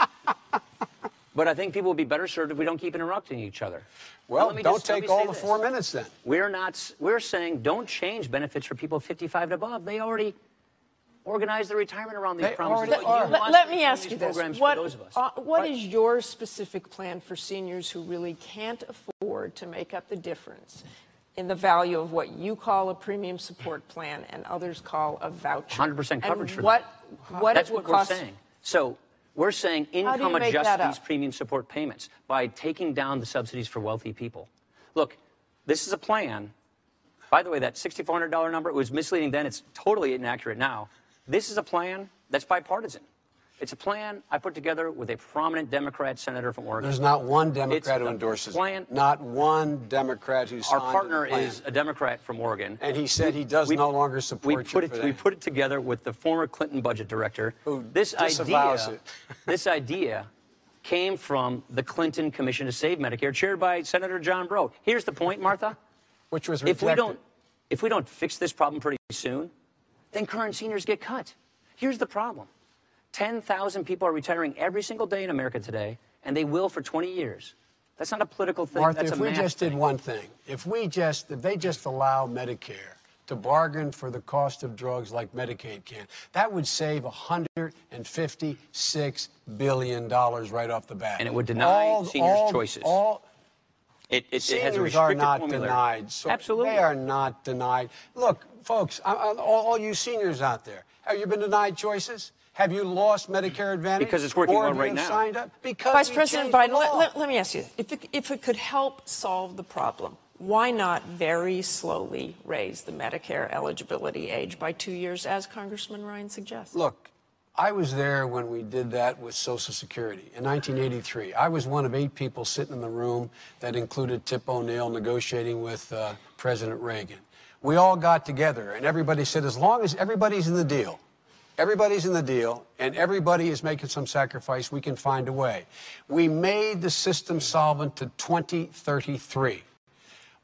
But I think people would be better served if we don't keep interrupting each other. Well, don't just, take all the this. four minutes then. We're not. We're saying don't change benefits for people fifty-five and above. They already organized their retirement around these They promises. already are. Let, let me ask you this. What, those of us. uh, what is your specific plan for seniors who really can't afford to make up the difference in the value of what you call a premium support plan and others call a voucher? one hundred percent coverage and for what, them. what That's it will what cost. we're saying. So we're saying How do you income make adjust that up? these premium support payments by taking down the subsidies for wealthy people. Look, this is a plan. By the way, that six thousand four hundred dollars number, it was misleading then. It's totally inaccurate now. This is a plan that's bipartisan. It's a plan I put together with a prominent Democrat senator from Oregon. There's not one It's Democrat who the endorses plan. it. Not one Democrat who signed Our partner the plan. is a Democrat from Oregon. And he said he does we, no longer support we you put it, for that. We put it together with the former Clinton budget director. Who this disavows idea, it. this idea came from the Clinton Commission to Save Medicare, chaired by Senator John Breaux. Here's the point, Martha. Which was if rejected. we don't, if we don't fix this problem pretty soon, then current seniors get cut. Here's the problem. ten thousand people are retiring every single day in America today, and they will for twenty years. That's not a political thing. Martha, That's if a we math just thing. did one thing, if we just, if they just allow Medicare to bargain for the cost of drugs like Medicaid can, that would save one hundred fifty-six billion dollars right off the bat. And it would deny all, seniors all, choices. All, It, it, it Seniors has a are restricted not formula. denied. So Absolutely. They are not denied. Look, folks, I, I, all, all you seniors out there, have you been denied choices? Have you lost Medicare Advantage? Because it's working or well have right you now. Signed up? Because Vice we President changed the Biden, let, law. let, let me ask you, if it, if it could help solve the problem, why not very slowly raise the Medicare eligibility age by two years, as Congressman Ryan suggests? Look, I was there when we did that with Social Security in nineteen eighty-three. I was one of eight people sitting in the room that included Tip O'Neill negotiating with uh, President Reagan. We all got together, and everybody said, as long as everybody's in the deal, everybody's in the deal, and everybody is making some sacrifice, we can find a way. We made the system solvent to twenty thirty-three.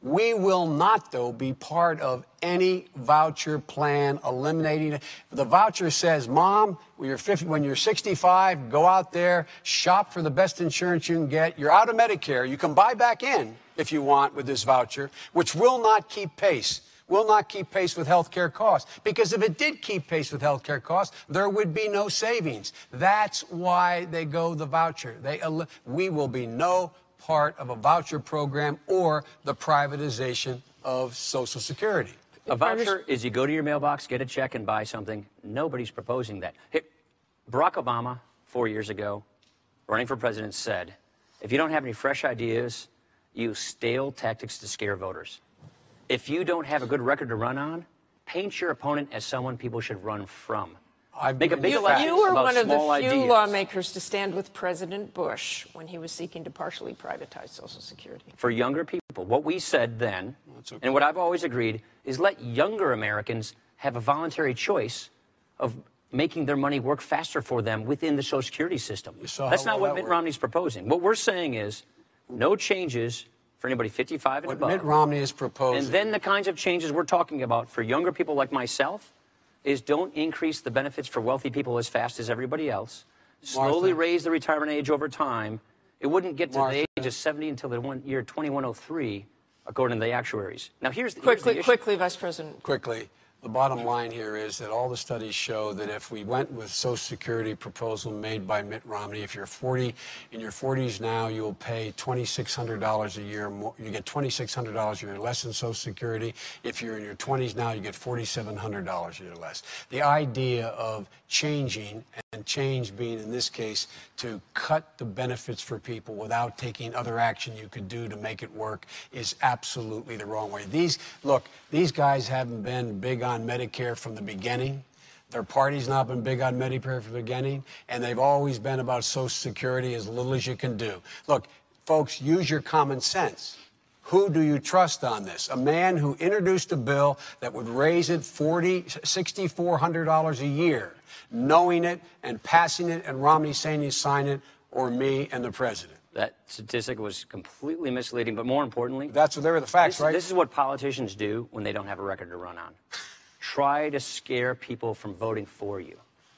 We will not, though, be part of any voucher plan eliminating it. The voucher says, Mom, when you're fifty, when you're sixty-five, go out there, shop for the best insurance you can get. You're out of Medicare. You can buy back in if you want with this voucher, which will not keep pace. Will not keep pace with health care costs. Because if it did keep pace with health care costs, there would be no savings. That's why they go the voucher. They, we will be no part of a voucher program or the privatization of Social Security. A voucher is you go to your mailbox, get a check, and buy something. Nobody's proposing that. Hey, Barack Obama, four years ago, running for president, said, if you don't have any fresh ideas, use stale tactics to scare voters. If you don't have a good record to run on, paint your opponent as someone people should run from. I've Make a big You, election you were about one of the small few ideas. lawmakers to stand with President Bush when he was seeking to partially privatize Social Security. For younger people, what we said then, okay. and what I've always agreed, is let younger Americans have a voluntary choice of making their money work faster for them within the Social Security system. saw That's how not well what that Mitt worked. Romney's proposing. What we're saying is no changes for anybody fifty-five and What above. Mitt Romney is proposing. And then the kinds of changes we're talking about for younger people like myself is don't increase the benefits for wealthy people as fast as everybody else. Slowly Martha. raise the retirement age over time. It wouldn't get to Martha. the age of seventy until the one, year twenty-one oh three, according to the actuaries. Now, here's the, here's Quickly, the issue. quickly, Vice President. Quickly, the bottom line here is that all the studies show that if we went with Social Security proposal made by Mitt Romney, if you're forty, in your forties now, you'll pay twenty-six hundred dollars a year more. You get twenty-six hundred dollars a year less than Social Security. If you're in your twenties now, you get forty-seven hundred dollars a year less. The idea of changing, and change being in this case to cut the benefits for people without taking other action you could do to make it work, is absolutely the wrong way. These, look, these guys haven't been big on Medicare from the beginning. Their party's not been big on Medicare from the beginning, and they've always been about Social Security as little as you can do. Look, folks, use your common sense. Who do you trust on this? A man who introduced a bill that would raise it forty thousand dollars, six thousand four hundred dollars a year, knowing it and passing it, and Romney saying he signed it, or me and the president? That statistic was completely misleading, but more importantly, That's what they were the facts, this, right? this is what politicians do when they don't have a record to run on. Try to scare people from voting for you.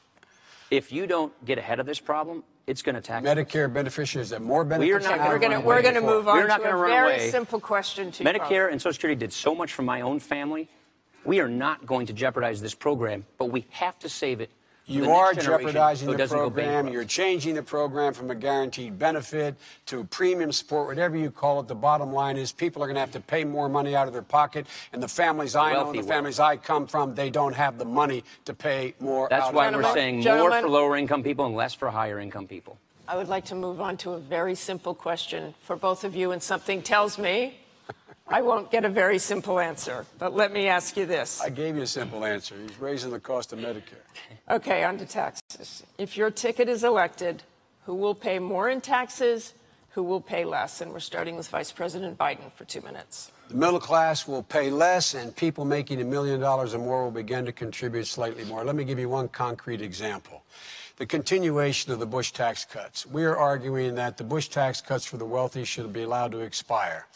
If you don't get ahead of this problem, it's going to tax Medicare beneficiaries have more benefits. We are not now We're gonna than going run to ever away. we're going to before. move on We're not to gonna a run very away. simple question to you. Medicare and Social Security did so much for my own family. We are not going to jeopardize this program, but we have to save it. for the You next are generation jeopardizing so it the doesn't go program. bankrupt. You're changing the program from a guaranteed benefit to premium support, whatever you call it. The bottom line is people are going to have to pay more money out of their pocket. And the families I know, Wealthy the families I come from, they don't have the money to pay more That's out why of their we're pocket. saying more Gentlemen. for lower income people and less for higher income people. I would like to move on to a very simple question for both of you, and something tells me I won't get a very simple answer. But let me ask you this. I gave you a simple answer. He's raising the cost of Medicare. Okay, on to taxes. If your ticket is elected, who will pay more in taxes? Who will pay less? And we're starting with Vice President Biden for two minutes. The middle class will pay less, and people making a million dollars or more will begin to contribute slightly more. Let me give you one concrete example. The continuation of the Bush tax cuts. We are arguing that the Bush tax cuts for the wealthy should be allowed to expire.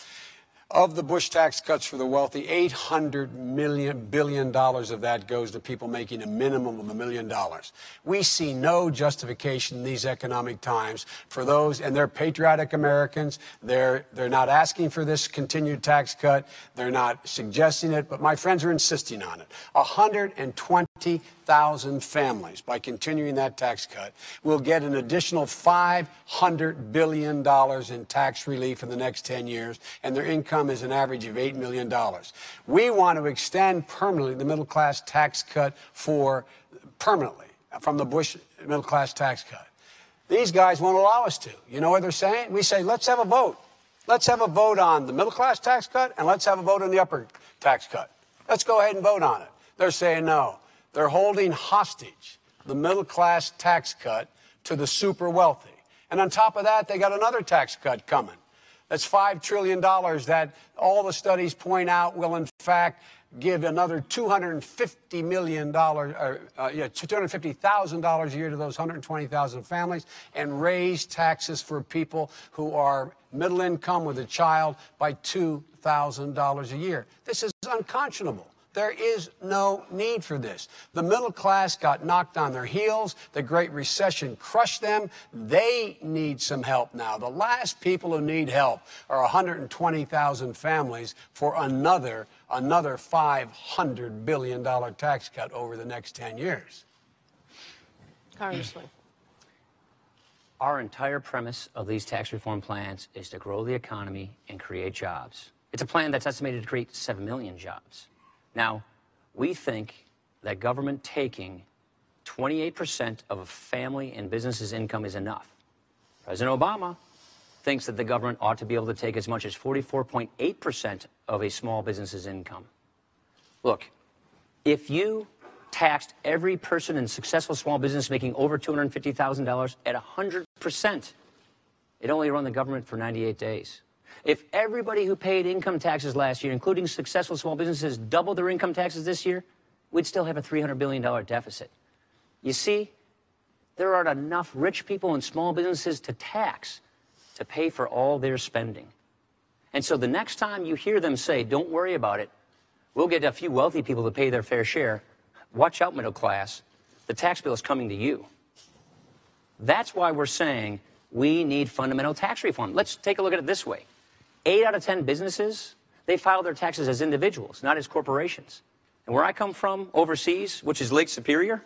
Of the Bush tax cuts for the wealthy, eight hundred million billion dollars of that goes to people making a minimum of a million dollars. We see no justification in these economic times for those, and they're patriotic Americans. They're they're not asking for this continued tax cut. They're not suggesting it, but my friends are insisting on it. one hundred twenty thousand families, by continuing that tax cut, will get an additional five hundred billion dollars in tax relief in the next ten years, and their income is an average of eight million dollars. We want to extend permanently the middle class tax cut for permanently from the Bush middle class tax cut. These guys won't allow us to. You know what they're saying? We say, let's have a vote. Let's have a vote on the middle class tax cut, and let's have a vote on the upper tax cut. Let's go ahead and vote on it. They're saying no. They're holding hostage the middle class tax cut to the super wealthy. And on top of that, they got another tax cut coming. That's five trillion dollars that all the studies point out will, in fact, give another two hundred fifty million dollars, uh, uh, yeah, two hundred fifty thousand dollars a year to those one hundred twenty thousand families, and raise taxes for people who are middle income with a child by two thousand dollars a year. This is unconscionable. There is no need for this. The middle class got knocked on their heels. The Great Recession crushed them. They need some help now. The last people who need help are one hundred twenty thousand families for another, another five hundred billion dollars tax cut over the next ten years. Congressman. Our entire premise of these tax reform plans is to grow the economy and create jobs. It's a plan that's estimated to create seven million jobs. Now, we think that government taking twenty-eight percent of a family and business's income is enough. President Obama thinks that the government ought to be able to take as much as forty-four point eight percent of a small business's income. Look, if you taxed every person in successful small business making over two hundred fifty thousand dollars at one hundred percent, it only run the government for ninety-eight days. If everybody who paid income taxes last year, including successful small businesses, doubled their income taxes this year, we'd still have a three hundred billion dollars deficit. You see, there aren't enough rich people and small businesses to tax to pay for all their spending. And so the next time you hear them say, don't worry about it, we'll get a few wealthy people to pay their fair share, watch out, middle class, the tax bill is coming to you. That's why we're saying we need fundamental tax reform. Let's take a look at it this way. Eight out of ten businesses, they file their taxes as individuals, not as corporations. And where I come from, overseas, which is Lake Superior,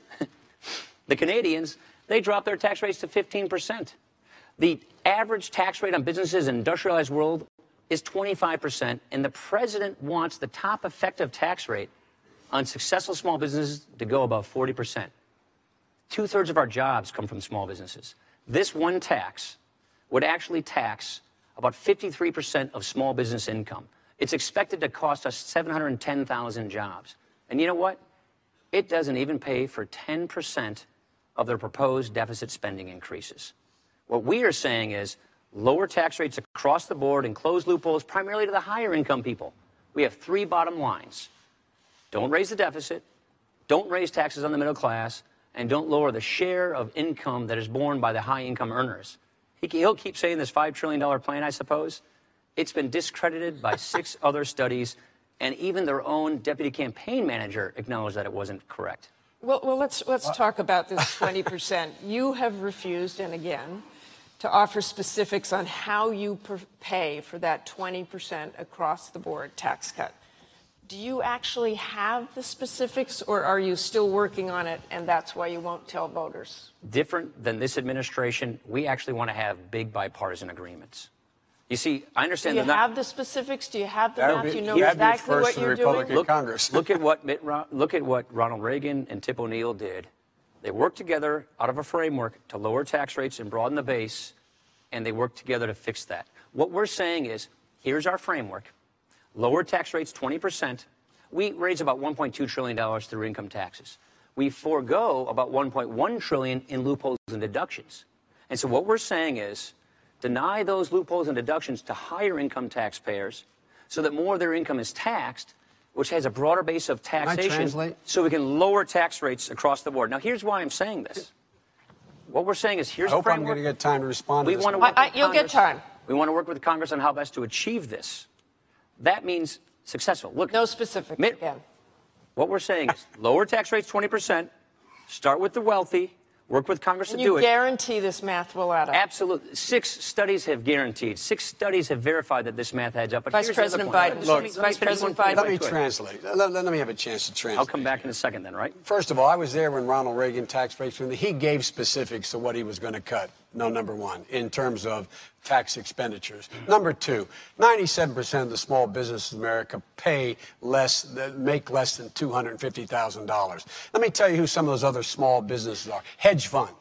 the Canadians, they drop their tax rates to fifteen percent. The average tax rate on businesses in the industrialized world is twenty-five percent, and the president wants the top effective tax rate on successful small businesses to go above forty percent. Two-thirds of our jobs come from small businesses. This one tax would actually tax about fifty-three percent of small business income. It's expected to cost us seven hundred ten thousand jobs. And you know what? It doesn't even pay for ten percent of their proposed deficit spending increases. What we are saying is lower tax rates across the board and close loopholes primarily to the higher income people. We have three bottom lines. Don't raise the deficit, don't raise taxes on the middle class, and don't lower the share of income that is borne by the high income earners. He'll keep saying this five trillion dollars plan, I suppose. It's been discredited by six other studies, and even their own deputy campaign manager acknowledged that it wasn't correct. Well, well let's, let's talk about this twenty percent. You have refused, and again, to offer specifics on how you pay for that twenty percent across-the-board tax cut. Do you actually have the specifics, or are you still working on it, and that's why you won't tell voters? Different than this administration, we actually want to have big bipartisan agreements. You see, I understand. Do you that have the specifics? Do you have the That would math? be- You know that'd be exactly first what in the you're Republican doing? Look, Congress. look at what Mitt Ro- look at what Ronald Reagan and Tip O'Neill did. They worked together out of a framework to lower tax rates and broaden the base, and they worked together to fix that. What we're saying is, here's our framework: lower tax rates twenty percent. We raise about one point two trillion dollars through income taxes. We forego about one point one trillion dollars in loopholes and deductions. And so what we're saying is, deny those loopholes and deductions to higher income taxpayers so that more of their income is taxed, which has a broader base of taxation, translate? so we can lower tax rates across the board. Now, here's why I'm saying this. What we're saying is, here's I hope the I'm framework. going to get time to respond to We this. want to one. work I- with I- you'll get Congress. time. We want to work with Congress on how best to achieve this. That means successful. Look, No specifics Mitt- again. what we're saying is lower tax rates twenty percent, start with the wealthy, work with Congress And to you do it. guarantee this math will add up. Absolutely. Six studies have guaranteed, six studies have verified that this math adds up. But Vice here's the other President point. Biden. Let Look, me- let me Vice finish President one point Biden. Let if I me could. translate. Let, let- let me have a chance to translate. I'll come back in a second then, right? First of all, I was there when Ronald Reagan tax rates, he gave specifics of what he was going to cut. No, number one, in terms of tax expenditures. Number two, ninety-seven percent of the small businesses in America pay less, make less than two hundred fifty thousand dollars. Let me tell you who some of those other small businesses are. Hedge funds.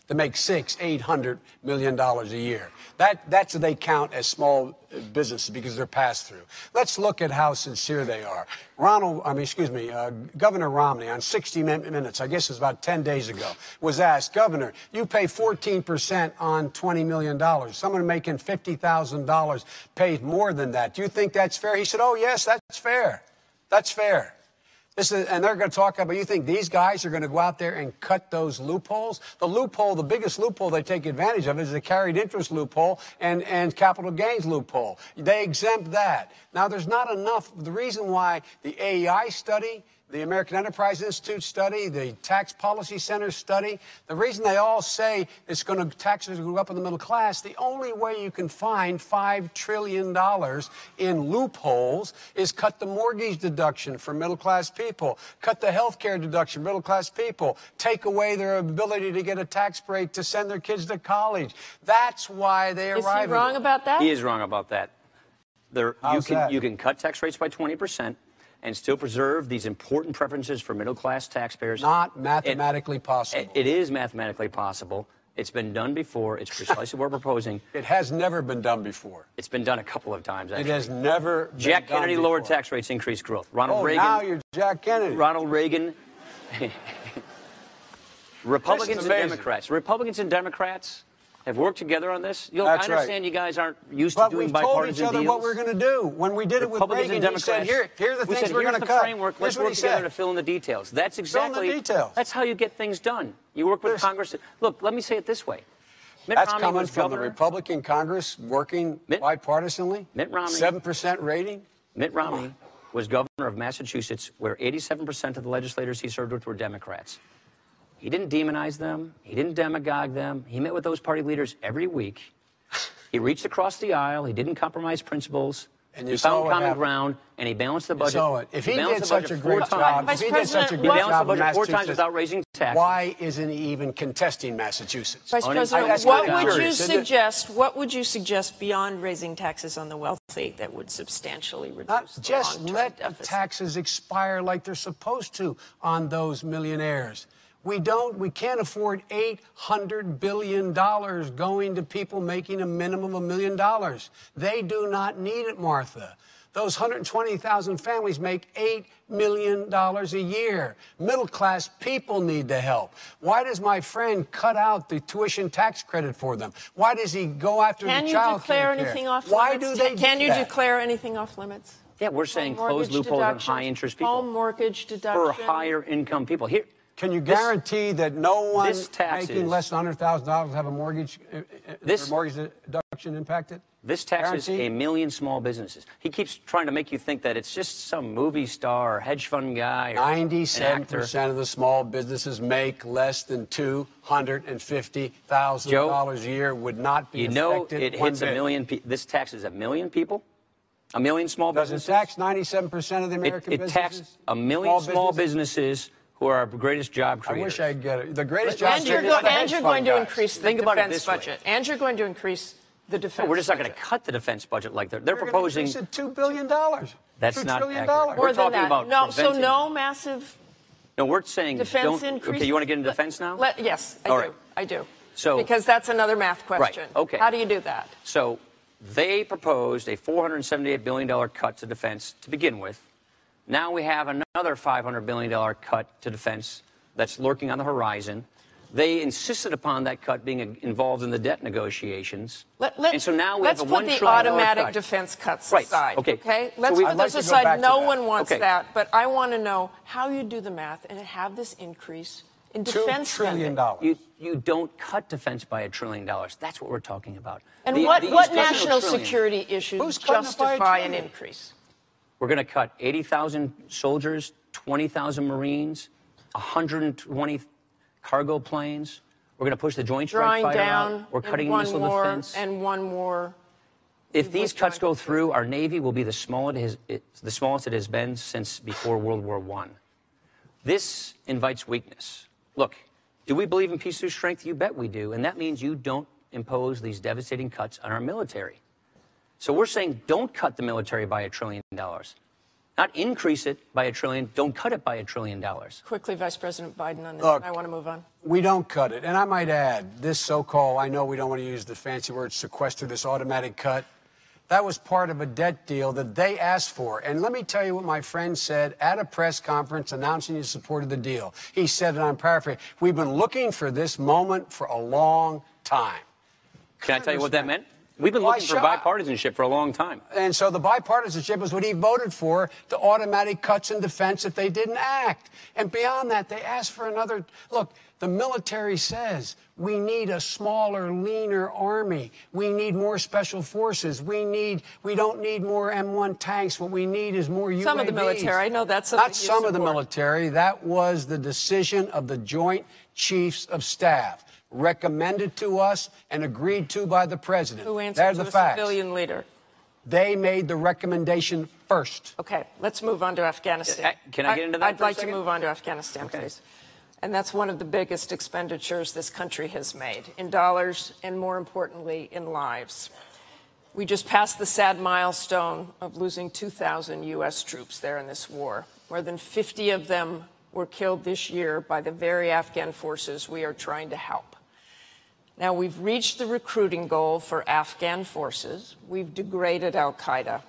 that make six, eight hundred million dollars a year. That that's what they count as small businesses because they're pass through. Let's look at how sincere they are. Ronald, I mean, excuse me, uh, Governor Romney on sixty minutes, I guess it was about ten days ago, was asked, Governor, you pay fourteen percent on twenty million dollars. Someone making fifty thousand dollars pays more than that. Do you think that's fair? He said, oh, yes, that's fair. That's fair. This is, and they're going to talk about, you think these guys are going to go out there and cut those loopholes? The loophole, the biggest loophole they take advantage of is the carried interest loophole and, and capital gains loophole. They exempt that. Now, there's not enough. The reason why the A E I study, the American Enterprise Institute study, the Tax Policy Center study, the reason they all say it's going to, taxes will go up in the middle class, the only way you can find five trillion dollars in loopholes is cut the mortgage deduction for middle class people, cut the health care deduction for middle class people, take away their ability to get a tax break to send their kids to college. That's why they Is arrive. he wrong about that? He is wrong about that. There, you How's can that? you can cut tax rates by twenty percent. And still preserve these important preferences for middle-class taxpayers. Not mathematically it, possible. It is mathematically possible. It's been done before. It's precisely what we're proposing. It has never been done before. It's been done a couple of times, actually. It has never been Jack done Kennedy before. lowered tax rates, increased growth. Ronald Oh, Reagan. now you're Jack Kennedy. Ronald Reagan. Republicans and amazing. Democrats. Republicans and Democrats have worked together on this. You'll, That's I understand right. you guys aren't used But to doing we've told bipartisan each other deals. what we're going to do. When we did it with Republicans Reagan, and he said, Democrats. Here, here are the we things said, we're here's going to the cut. framework. Here's Let's what work he together said. to fill in the details. That's Fill in exactly. the details. That's how you get things done. You work with There's- Congress. Look, let me say it this way. Mitt That's Romney coming was from governor. the Republican Congress working Mitt- bipartisanly. Mitt Romney. seven percent rating. Mitt Romney was governor of Massachusetts, where eighty-seven percent of the legislators he served with were Democrats. He didn't demonize them. He didn't demagogue them. He met with those party leaders every week. He reached across the aisle. He didn't compromise principles. And you he saw found what common happened. ground, and he balanced the budget. So if he balanced did the such budget a four great times. job, Vice if he did such a President, great what- He balanced job the in budget four times Massachusetts, without raising taxes. why isn't he even contesting Massachusetts? Vice On- President, that's what kinda would you curious, isn't it? suggest? What would you suggest beyond raising taxes on the wealthy that would substantially reduce Not the just long-term let the deficit? taxes expire like they're supposed to on those millionaires. We don't, we can't afford eight hundred billion dollars going to people making a minimum of a million dollars. They do not need it, Martha. Those one hundred twenty thousand families make eight million dollars a year. Middle-class people need the help. Why does my friend cut out the tuition tax credit for them? Why does he go after Can the you child declare care? anything off Why limits? do they Can do you that? declare anything off limits? Yeah, we're saying Home close mortgage loopholes on deductions, high-interest people. Home mortgage For deduction. higher income people. Here, Can you This- guarantee that no one this tax making is- less than one hundred thousand dollars have a mortgage, uh, uh, This- their mortgage deduction impacted? This taxes Guarantee? a million small businesses. He keeps trying to make you think that it's just some movie star or hedge fund guy or ninety-seven an actor. percent of the small businesses make less than two hundred fifty thousand dollars a year, would not be You know affected it one hits a bit. million. Pe- this taxes a million people, a million small Does it businesses. tax ninety-seven percent of the it, American it businesses? taxed a million small, businesses? businesses who are our greatest job I creators. wish I'd get it. The greatest But- job And you're, creators go- are the and hedge you're fund going to guys. increase the Think about it defense this way. budget. And you're going to increase the defense We're just not going budget. to cut the defense budget like they're. They're We're gonna proposing. increase it two billion dollars. That's two not trillion accurate. dollars. We're More than talking that. about no, so preventing- no massive No, we're saying defense don't. increase. Okay, you want to get into defense now? Let, yes, I All do. right. I do. So- because that's another math question. okay. How do you do that? So they proposed a four hundred seventy-eight billion dollars cut to defense to begin with. Now we have another five hundred billion dollars cut to defense that's lurking on the horizon. They insisted upon that cut being involved in the debt negotiations. Let, let, and so now we let's have a put one the trillion dollars automatic cut. defense cuts Right, aside. okay. Okay. So Let's we- put I'd like those to go aside. back to No that. one wants Okay. that, but I want to know how you do the math and have this increase in Two defense trillion spending. dollars. You, you don't cut defense by a trillion dollars. That's what we're talking about. And The- what, these what cuts are national trillion. security issues Who's cutting it by a justify an trillion? increase? We're going to cut eighty thousand soldiers, twenty thousand Marines, one hundred twenty cargo planes. We're going to push the Joint Strike Drawing Fighter down out. We're in cutting one missile war defense. and one war. If these cuts withdrawn go through, our Navy will be the smallest it has, it's the smallest it has been since before World War One. This invites weakness. Look, do we believe in peace through strength? You bet we do. And that means you don't impose these devastating cuts on our military. So we're saying don't cut the military by a trillion dollars. Not increase it by a trillion. Don't cut it by a trillion dollars. Quickly, Vice President Biden on this. Look, I want to move on. We don't cut it. And I might add, this so-called, I know we don't want to use the fancy word sequester, this automatic cut, that was part of a debt deal that they asked for. And let me tell you what my friend said at a press conference announcing he supported the deal. He said, and I'm paraphrasing, we've been looking for this moment for a long time. Can I tell you what that meant? We've been looking for bipartisanship for a long time. And so the bipartisanship is what he voted for, the automatic cuts in defense if they didn't act. And beyond that, they asked for another. Look, the military says we need a smaller, leaner army. We need more special forces. We need, we don't need more M one tanks. What we need is more U A Vs. Some of the military. I know that's something Not some of the military. That was the decision of the Joint Chiefs of Staff, recommended to us and agreed to by the president. Who answered They're to the a facts. civilian leader? They made the recommendation first. Okay, let's move on to Afghanistan. Can I get into that I'd for a like to second? move on to Afghanistan, Okay. please. And that's one of the biggest expenditures this country has made, in dollars and, more importantly, in lives. We just passed the sad milestone of losing two thousand U S troops there in this war. More than fifty of them were killed this year by the very Afghan forces we are trying to help. Now, we've reached the recruiting goal for Afghan forces. We've degraded al-Qaeda.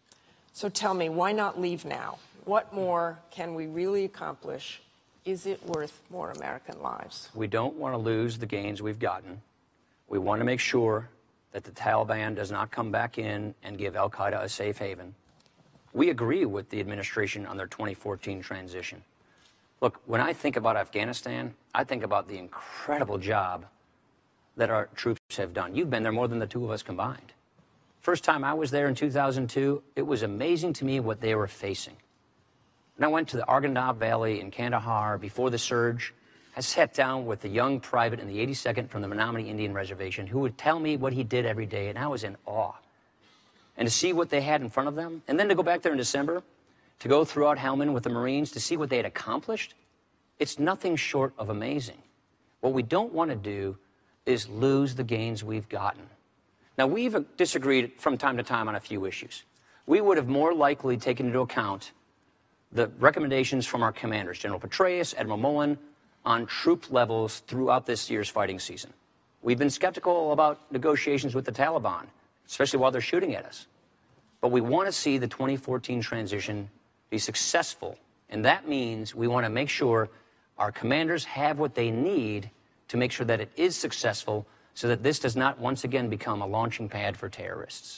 So tell me, why not leave now? What more can we really accomplish? Is it worth more American lives? We don't want to lose the gains we've gotten. We want to make sure that the Taliban does not come back in and give al-Qaeda a safe haven. We agree with the administration on their twenty fourteen transition. Look, when I think about Afghanistan, I think about the incredible job that our troops have done. You've been there more than the two of us combined. First time I was there in two thousand two, it was amazing to me what they were facing. When I went to the Arghandab Valley in Kandahar before the surge, I sat down with a young private in the eighty-second from the Menominee Indian Reservation who would tell me what he did every day, and I was in awe. And to see what they had in front of them, and then to go back there in December, to go throughout Helmand with the Marines to see what they had accomplished, it's nothing short of amazing. What we don't want to do is lose the gains we've gotten. Now, we've disagreed from time to time on a few issues. We would have more likely taken into account the recommendations from our commanders, General Petraeus, Admiral Mullen, on troop levels throughout this year's fighting season. We've been skeptical about negotiations with the Taliban, especially while they're shooting at us. But we want to see the twenty fourteen transition be successful, and that means we want to make sure our commanders have what they need to make sure that it is successful so that this does not once again become a launching pad for terrorists.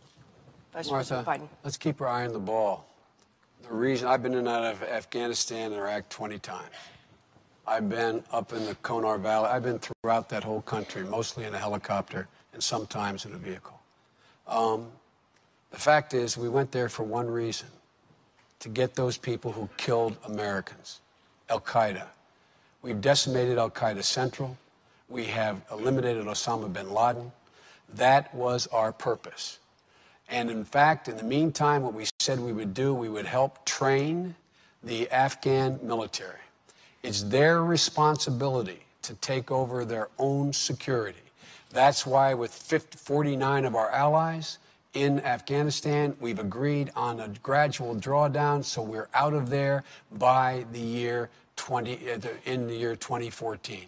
Vice Martha, President Biden. let's keep our eye on the ball. The reason I've been in and out of Afghanistan and Iraq twenty times. I've been up in the Konar Valley. I've been throughout that whole country, mostly in a helicopter and sometimes in a vehicle. Um, the fact is, we went there for one reason, to get those people who killed Americans, al-Qaeda. We've decimated al-Qaeda Central. We have eliminated Osama bin Laden. That was our purpose. And in fact, in the meantime, what we said we would do, we would help train the Afghan military. It's their responsibility to take over their own security. That's why with fifty, forty-nine of our allies in Afghanistan, we've agreed on a gradual drawdown, so we're out of there by the year twenty, in the year twenty fourteen.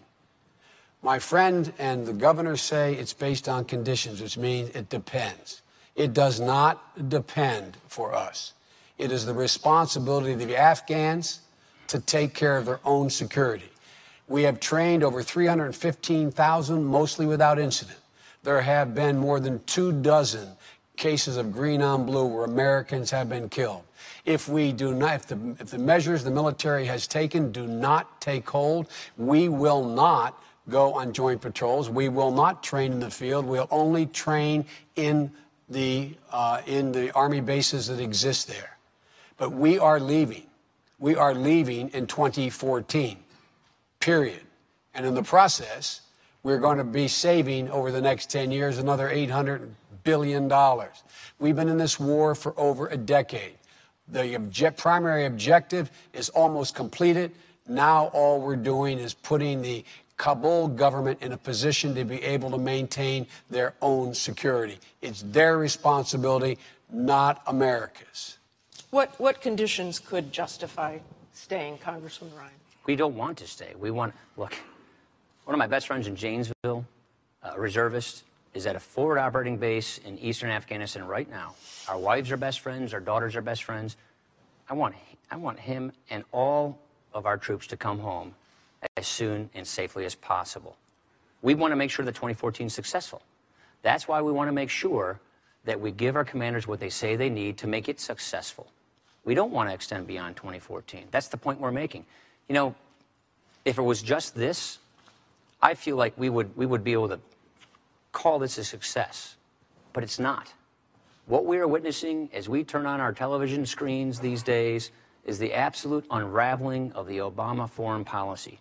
My friend and the governor say it's based on conditions, which means it depends. It does not depend for us. It is the responsibility of the Afghans to take care of their own security. We have trained over three hundred fifteen thousand, mostly without incident. There have been more than two dozen cases of green on blue where Americans have been killed. If we do not, if the, if the measures the military has taken do not take hold, we will not go on joint patrols. We will not train in the field. We'll only train in the, uh, in the Army bases that exist there. But we are leaving. We are leaving in twenty fourteen, period. And in the process, we're going to be saving over the next ten years another eight hundred billion dollars. We've been in this war for over a decade. The object, primary objective is almost completed. Now all we're doing is putting the Kabul government in a position to be able to maintain their own security. It's their responsibility, not America's. What, what conditions could justify staying, Congressman Ryan? We don't want to stay. We want, look, one of my best friends in Janesville, a reservist, is at a forward operating base in eastern Afghanistan right now. Our wives are best friends, our daughters are best friends. I want, I want him and all of our troops to come home as soon and safely as possible. We want to make sure that twenty fourteen is successful. That's why we want to make sure that we give our commanders what they say they need to make it successful. We don't want to extend beyond twenty fourteen. That's the point we're making. You know, if it was just this, I feel like we would, we would be able to call this a success, but it's not. What we are witnessing as we turn on our television screens these days is the absolute unraveling of the Obama foreign policy.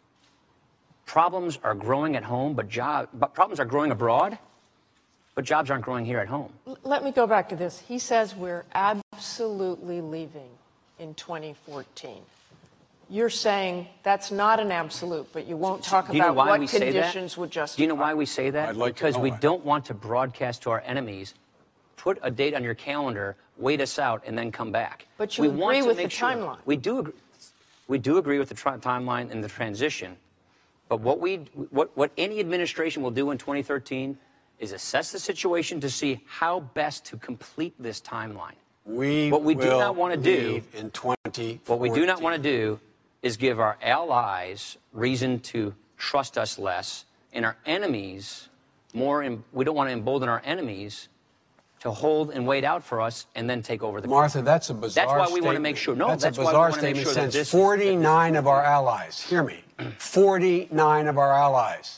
Problems are growing at home, but, job, but problems are growing abroad, but jobs aren't growing here at home. L- Let me go back to this. He says we're absolutely leaving in twenty fourteen. You're saying that's not an absolute, but you won't talk Do you know about why what we say that? conditions would justify. Do you know why we say that? I'd like to Because know we why. don't want to broadcast to our enemies, put a date on your calendar, wait us out, and then come back. But you we agree want to with make the sure- timeline. We do agree. We do agree with the tri- timeline and the transition. But what we, what, what any administration will do in twenty thirteen is assess the situation to see how best to complete this timeline. We What we do will not wanna do- leave in twenty fourteen. What we do not want to do is give our allies reason to trust us less, and our enemies more. Em- we don't want to embolden our enemies to hold and wait out for us and then take over the Martha, that's a bizarre That's why we want to statement. make sure. No, that's, that's a why we bizarre want to make statement sure that since this- forty-nine of our allies, hear me, forty-nine of our allies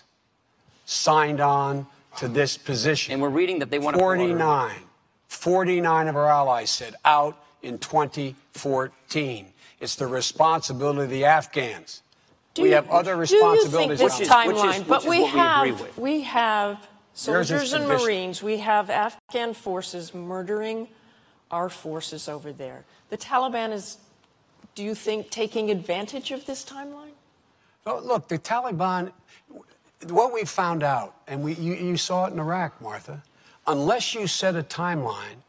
signed on to this position. And we're reading that they want to pull out early. forty-nine. forty-nine of our allies said out in twenty fourteen. It's the responsibility of the Afghans. Do we you- have other Do you think responsibilities. this Which is- timeline, which is- which but is we what we agree have, with. we have Yours is soldiers and conditional. Marines, we have Afghan forces murdering our forces over there. The Taliban is, do you think, taking advantage of this timeline? Oh, look, the Taliban, what we found out, and we, you, you saw it in Iraq, Martha, unless you set a timeline,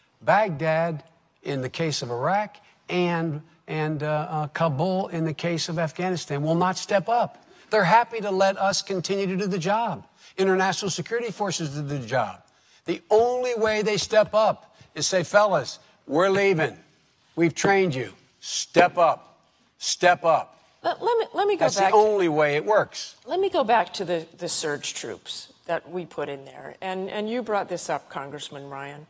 Baghdad in the case of Iraq and, and uh, uh, Kabul in the case of Afghanistan will not step up. They're happy to let us continue to do the job. International security forces do the job. The only way they step up is say, fellas, we're leaving. We've trained you. Step up. Step up. Let, let me, let me go That's back. the only way it works. Let me go back to the, the surge troops that we put in there. And, and you brought this up, Congressman Ryan.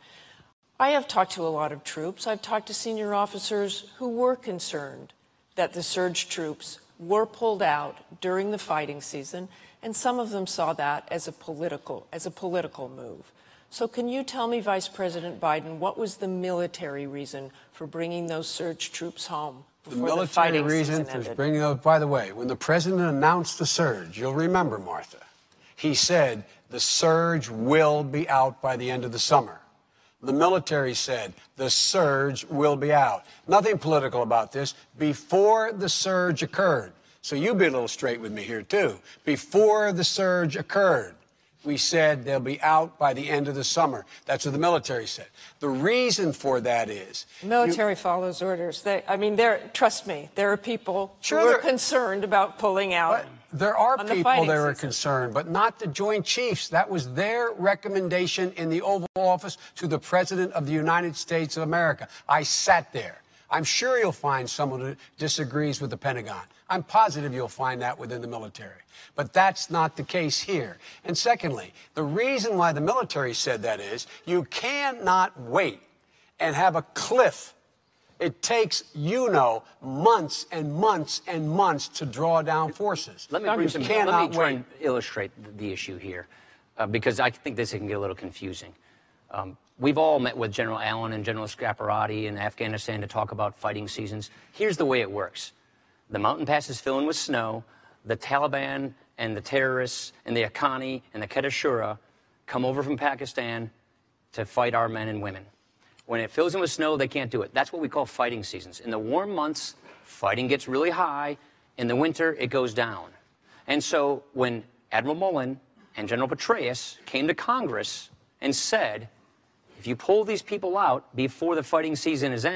I have talked to a lot of troops. I've talked to senior officers who were concerned that the surge troops were pulled out during the fighting season, and some of them saw that as a political, as a political move. So can you tell me, Vice President Biden, what was the military reason for bringing those surge troops home The before the, military fighting reason season for ended? bringing those, by the way, when the president announced the surge, you'll remember, Martha, he said the surge will be out by the end of the summer. The military said the surge will be out. Nothing political about this. Before the surge occurred, so you be a little straight with me here, too. Before the surge occurred, we said they'll be out by the end of the summer. That's what the military said. The reason for that is... The military follows orders. They, I mean, there. Trust me, there are people Sure who are there- concerned about pulling out. But there are on the people fighting that are season. concerned, but not the Joint Chiefs. That was their recommendation in the Oval Office to the President of the United States of America. I sat there. I'm sure you'll find someone who disagrees with the Pentagon. I'm positive you'll find that within the military. But that's not the case here. And secondly, the reason why the military said that is you cannot wait and have a cliff. It takes, you know, months and months and months to draw down forces. Let me, bring You some, cannot let me try wait. and illustrate the, the issue here, uh, because I think this can get a little confusing. Um, we've all met with General Allen and General Scaparrotti in Afghanistan to talk about fighting seasons. Here's the way it works. The mountain passes fill in with snow. The Taliban and the terrorists and the Haqqani and the Quetta Shura come over from Pakistan to fight our men and women. When it fills in with snow, they can't do it. That's what we call fighting seasons. In the warm months, fighting gets really high. In the winter, it goes down. And so when Admiral Mullen and General Petraeus came to Congress and said, if you pull these people out before the fighting season is end,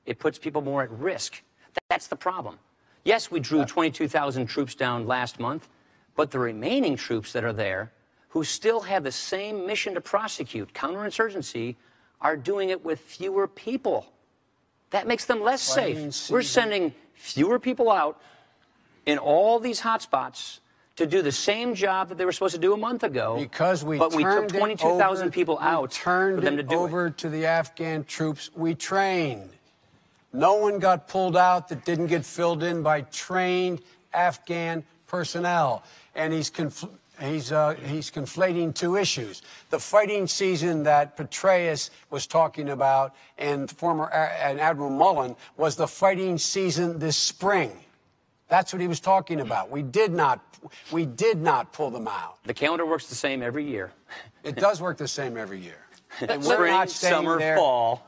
it puts people more at risk. That's the problem. Yes, we drew twenty-two thousand troops down last month, but the remaining troops that are there, who still have the same mission to prosecute counterinsurgency, are doing it with fewer people. That makes them less safe. We're sending fewer people out in all these hotspots to do the same job that they were supposed to do a month ago. Because we but we took turned it twenty-two thousand over- people we out turned for them to it do over it. to the Afghan troops we trained. No one got pulled out that didn't get filled in by trained Afghan personnel. And he's confl- he's uh, he's conflating two issues: the fighting season that Petraeus was talking about, and former A- and Admiral Mullen was the fighting season this spring. That's what he was talking about. We did not, we did not pull them out. The calendar works the same every year. It does work the same every year. And we're Spring, not staying summer, there. fall.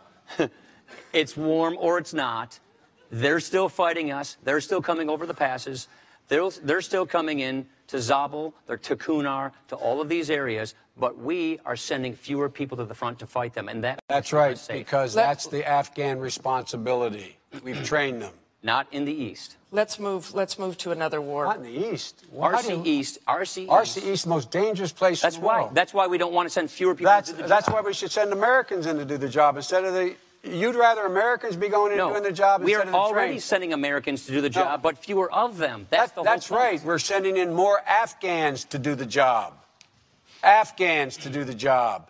It's warm or it's not. They're still fighting us. They're still coming over the passes. They're, they're still coming in to Zabul, they're to Kunar, to all of these areas. But we are sending fewer people to the front to fight them. And that That's right, because that's the Afghan responsibility. We've trained them. Not in the East. Let's move. Let's move to another war. Not in the East. Well, how R C do you- East, R C East. R C East, most dangerous place That's in the why. world. That's why we don't want to send fewer people That's, to do the that's job. why we should send Americans in to do the job instead of the. You'd rather Americans be going in and No, doing the job we instead are of the already trained. sending Americans to do the No. job, but fewer of them. That's That- the whole that's point. right. We're sending in more Afghans to do the job. Afghans to do the job.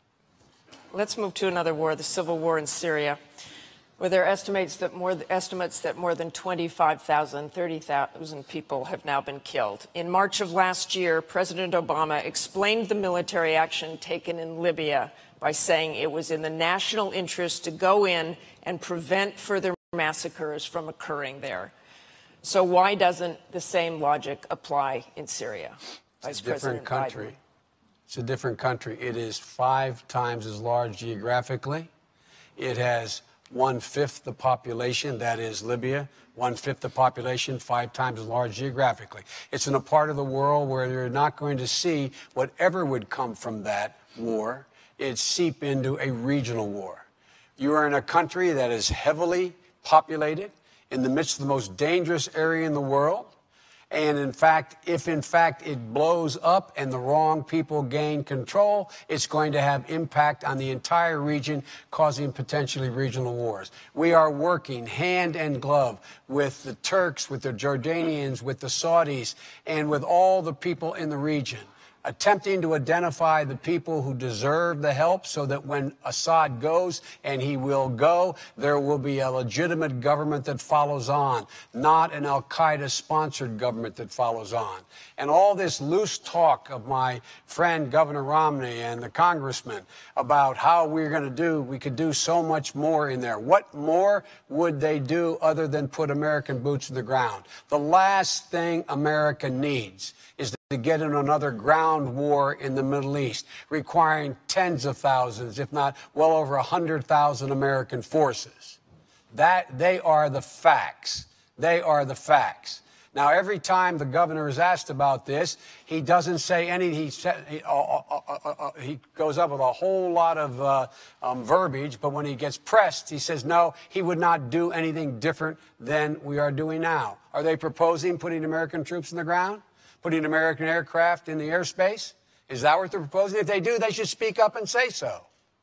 Let's move to another war, the civil war in Syria, where there are estimates that more, estimates that more than twenty-five thousand, thirty thousand people have now been killed. In March of last year, President Obama explained the military action taken in Libya by saying it was in the national interest to go in and prevent further massacres from occurring there. So why doesn't the same logic apply in Syria? It's a different country. It's a different country. It is five times as large geographically. It has one-fifth the population, that is Libya, one-fifth the population, five times as large geographically. It's in a part of the world where you're not going to see whatever would come from that war. It seep into a regional war. You are in a country that is heavily populated in the midst of the most dangerous area in the world. And in fact, if in fact it blows up and the wrong people gain control, it's going to have impact on the entire region, causing potentially regional wars. We are working hand and glove with the Turks, with the Jordanians, with the Saudis, and with all the people in the region, attempting to identify the people who deserve the help so that when Assad goes, and he will go, there will be a legitimate government that follows on, not an al-Qaeda-sponsored government that follows on. And all this loose talk of my friend Governor Romney and the congressman about how we're going to do, we could do so much more in there. What more would they do other than put American boots in the ground? The last thing America needs is to get in another ground war in the Middle East, requiring tens of thousands, if not well over one hundred thousand American forces. That, they are the facts. They are the facts. Now, every time the governor is asked about this, he doesn't say anything. He, sa- he, uh, uh, uh, uh, uh, he goes up with a whole lot of uh, um, verbiage, but when he gets pressed, he says, no, he would not do anything different than we are doing now. Are they proposing putting American troops in the ground? Putting American aircraft in the airspace? Is that what they're proposing? If they do, they should speak up and say so.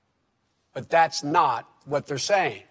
But that's not what they're saying.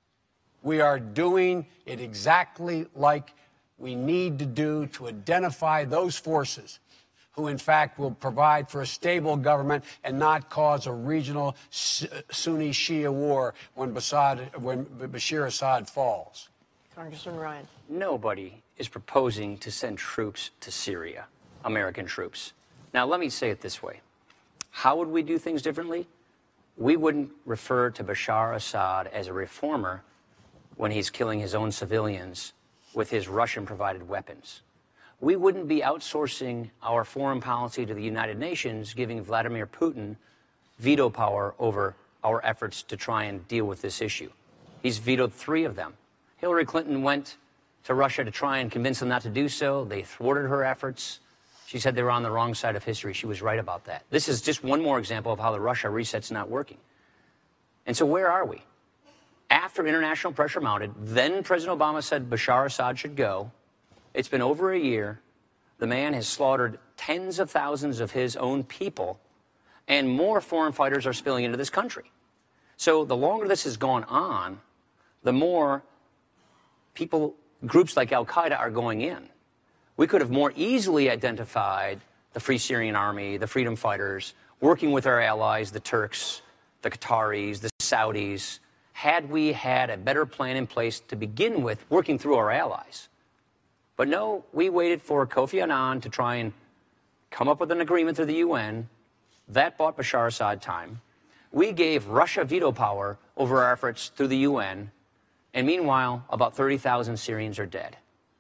We are doing it exactly like we need to do to identify those forces who, in fact, will provide for a stable government and not cause a regional Sunni Shia war when, Bashar, when Bashir Assad falls. Congressman Ryan. Nobody is proposing to send troops to Syria, American troops. Now, let me say it this way. How would we do things differently? We wouldn't refer to Bashar Assad as a reformer when he's killing his own civilians with his Russian-provided weapons. We wouldn't be outsourcing our foreign policy to the United Nations, giving Vladimir Putin veto power over our efforts to try and deal with this issue. He's vetoed three of them. Hillary Clinton went to Russia to try and convince them not to do so. They thwarted her efforts. She said they were on the wrong side of history. She was right about that. This is just one more example of how the Russia reset's not working. And so where are we? after international pressure mounted, then President Obama said Bashar Assad should go. It's been over a year. The man has slaughtered tens of thousands of his own people, and more foreign fighters are spilling into this country. So the longer this has gone on, the more people, groups like Al-Qaeda are going in. We could have more easily identified the Free Syrian Army, the Freedom Fighters, working with our allies, the Turks, the Qataris, the Saudis, had we had a better plan in place to begin with, working through our allies. But no, we waited for Kofi Annan to try and come up with an agreement through the U N. That bought Bashar Assad time. We gave Russia veto power over our efforts through the U N. And meanwhile, about thirty thousand Syrians are dead.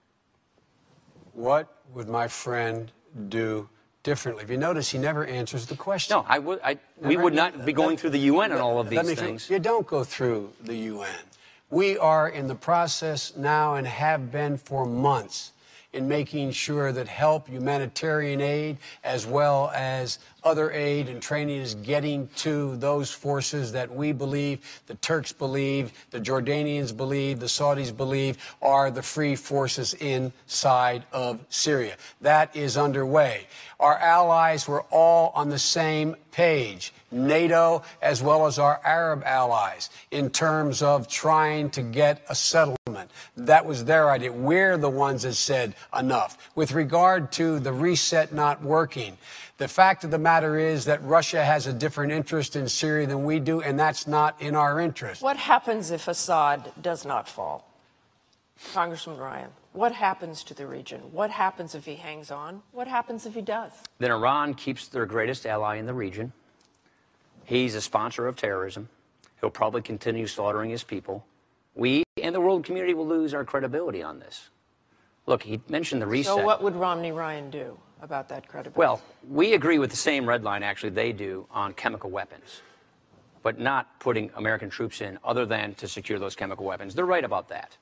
What would my friend do differently? If you notice, he never answers the question. No, I would, I, we would not be going through the U N on all of these Let me things. fin- You don't go through the U N. We are in the process now and have been for months in making sure that help, humanitarian aid, as well as other aid and training is getting to those forces that we believe, the Turks believe, the Jordanians believe, the Saudis believe are the free forces inside of Syria. That is underway. Our allies were all on the same page, NATO as well as our Arab allies, in terms of trying to get a settlement. That was their idea. We're the ones that said enough. With regard to the reset not working, the fact of the matter is that Russia has a different interest in Syria than we do, and that's not in our interest. What happens if Assad does not fall? Congressman Ryan, what happens to the region? What happens if he hangs on? What happens if he does? Then Iran keeps their greatest ally in the region. He's a sponsor of terrorism. He'll probably continue slaughtering his people. We and the world community will lose our credibility on this. Look, he mentioned the reset. So what would Romney Ryan do about that credibility? Well, we agree with the same red line, actually, they do on chemical weapons, but not putting American troops in other than to secure those chemical weapons. They're right about that.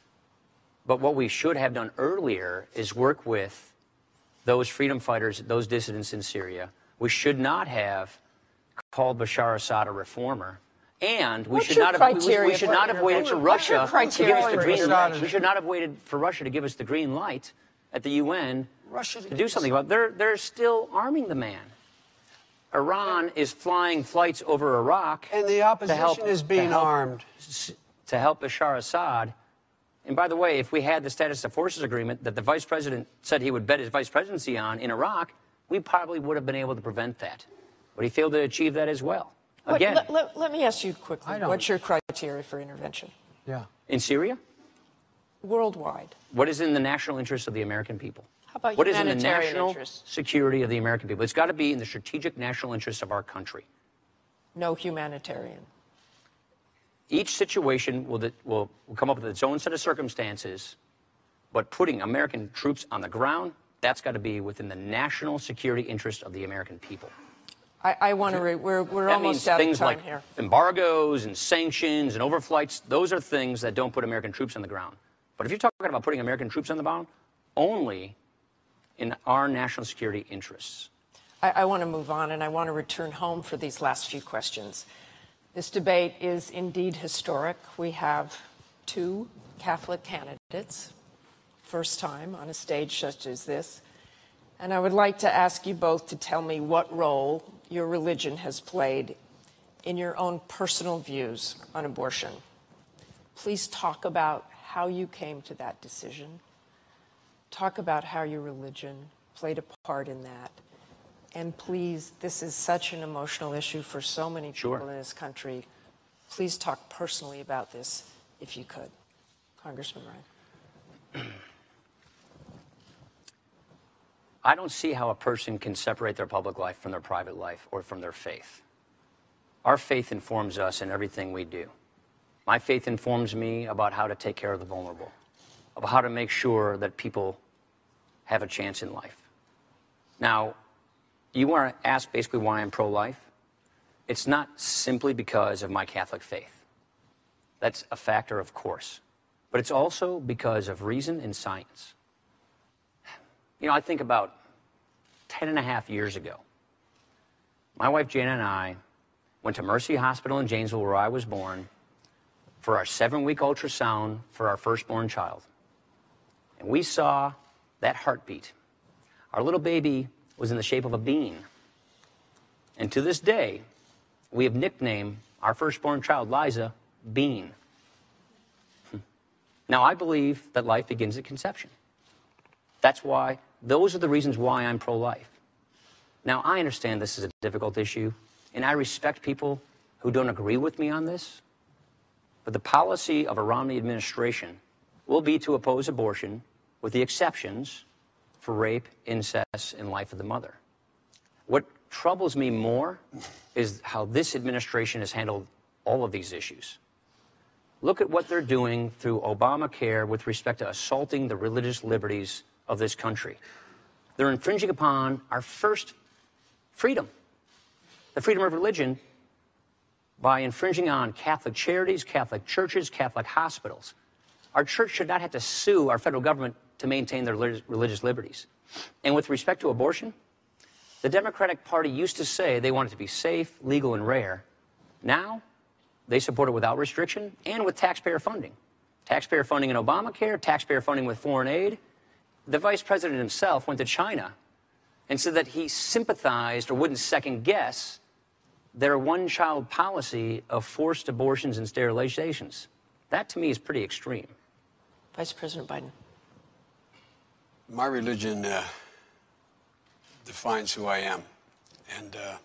But what we should have done earlier is work with those freedom fighters, those dissidents in Syria. We should not have called Bashar Assad a reformer. And we What's should your not have, we, criteria we should for not have waited for intervention? What's your Russia to give us the criteria green for light. intervention? We should not have waited for Russia to give us the green light at the U N Russia to do something about it. They're, they're still arming the man. Iran is flying flights over Iraq. And the to opposition help, is being to help, armed. To help Bashar Assad. And by the way, if we had the status of forces agreement that the vice president said he would bet his vice presidency on in Iraq, we probably would have been able to prevent that. But he failed to achieve that as well. What- Again, let, let, let me ask you quickly, I don't- what's your criteria for intervention? Yeah. in Syria, Worldwide. what is in the national interest of the American people? How about What is in the humanitarian national interests? security of the American people? It's got to be in the strategic national interests of our country. No humanitarian. Each situation will, will, will come up with its own set of circumstances, but putting American troops on the ground, that's got to be within the national security interest of the American people. I, I want to, re- we're, we're That almost means out of things time like here. embargoes and sanctions and overflights. Those are things that don't put American troops on the ground. But if you're talking about putting American troops on the ground, only in our national security interests. I, I want to move on, and I want to return home for these last few questions. This debate is indeed historic. We have two Catholic candidates, first time on a stage such as this. And I would like to ask you both to tell me what role your religion has played in your own personal views on abortion. Please talk about how you came to that decision. Talk about how your religion played a part in that. And please, this is such an emotional issue for so many people Sure. in this country. Please talk personally about this, if you could. Congressman Ryan. I don't see how a person can separate their public life from their private life or from their faith. Our faith informs us in everything we do. My faith informs me about how to take care of the vulnerable, about how to make sure that people have a chance in life. Now, you want to ask basically why I'm pro-life? It's not simply because of my Catholic faith. That's a factor, of course. But it's also because of reason and science. You know, I think about ten and a half years ago, my wife Jana and I went to Mercy Hospital in Janesville, where I was born, for our seven-week ultrasound for our firstborn child. And we saw that heartbeat. Our little baby was in the shape of a bean. And to this day, we have nicknamed our firstborn child, Liza, Bean. Now, I believe that life begins at conception. That's why, those are the reasons why I'm pro-life. Now, I understand this is a difficult issue, and I respect people who don't agree with me on this, but the policy of a Romney administration will be to oppose abortion with the exceptions for rape, incest, and life of the mother. What troubles me more is how this administration has handled all of these issues. Look at what they're doing through Obamacare with respect to assaulting the religious liberties of this country. They're infringing upon our first freedom, the freedom of religion, by infringing on Catholic charities, Catholic churches, Catholic hospitals. Our church should not have to sue our federal government to maintain their religious liberties. And with respect to abortion, the Democratic Party used to say they want it to be safe, legal, and rare. Now, they support it without restriction and with taxpayer funding. Taxpayer funding in Obamacare, taxpayer funding with foreign aid. The vice president himself went to China and said that he sympathized or wouldn't second guess their one-child policy of forced abortions and sterilizations. That, to me, is pretty extreme. Vice President Biden. My religion uh, defines who I am. And uh,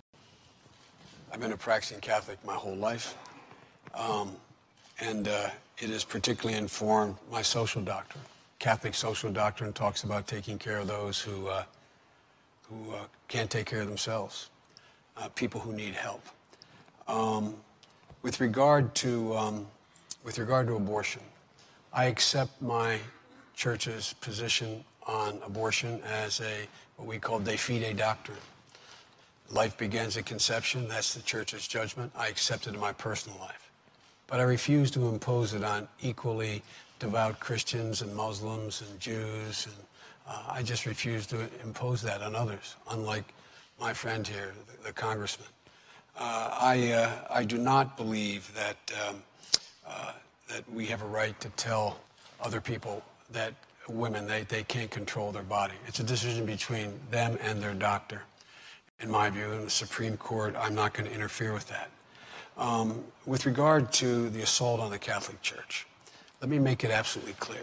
I've been a practicing Catholic my whole life. Um, and uh, it has particularly informed my social doctrine. Catholic social doctrine talks about taking care of those who, uh, who uh, can't take care of themselves, uh, people who need help. Um, with regard to, um, with regard to abortion, I accept my church's position on abortion as a what we call de fide doctrine. Life begins at conception. That's the church's judgment. I accept it in my personal life. But I refuse to impose it on equally devout Christians and Muslims and Jews. And uh, I just refuse to impose that on others, unlike my friend here, the, the congressman. Uh, I, uh, I do not believe that, um, uh, that we have a right to tell other people that women, they, they can't control their body. It's a decision between them and their doctor. In my view, in the Supreme Court, I'm not going to interfere with that. Um, with regard to the assault on the Catholic Church, let me make it absolutely clear.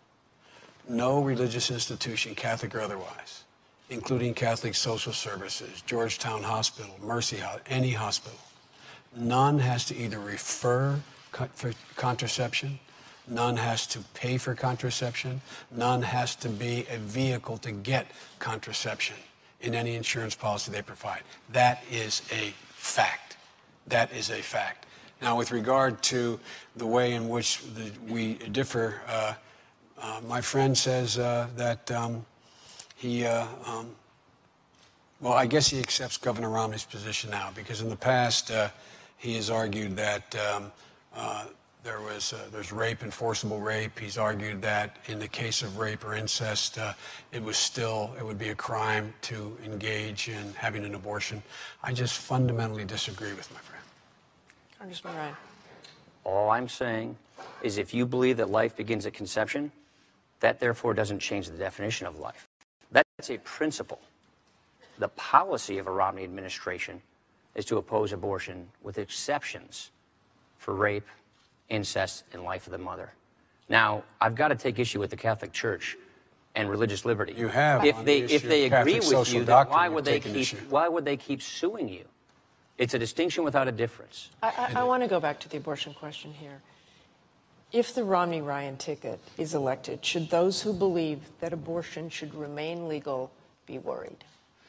No religious institution, Catholic or otherwise, including Catholic Social Services, Georgetown Hospital, Mercy House, any hospital, none has to either refer for contraception, none has to pay for contraception, none has to be a vehicle to get contraception in any insurance policy they provide. That is a fact. That is a fact. Now, with regard to the way in which the, we differ, uh, uh, my friend says uh, that um, he, uh, um, well, I guess he accepts Governor Romney's position now, because in the past uh, he has argued that um, uh, There was uh, there's rape and forcible rape. He's argued that in the case of rape or incest, uh, it was still, it would be a crime to engage in having an abortion. I just fundamentally disagree with my friend. Congressman Ryan. All I'm saying is if you believe that life begins at conception, that therefore doesn't change the definition of life. That's a principle. The policy of a Romney administration is to oppose abortion with exceptions for rape, incest, and life of the mother. Now, I've got to take issue with the Catholic Church and religious liberty. You have. If they the if they agree Catholic with you, then why would they keep issue. why would they keep suing you? It's a distinction without a difference. I, I, I want to go back to the abortion question here. If the Romney-Ryan ticket is elected, should those who believe that abortion should remain legal be worried?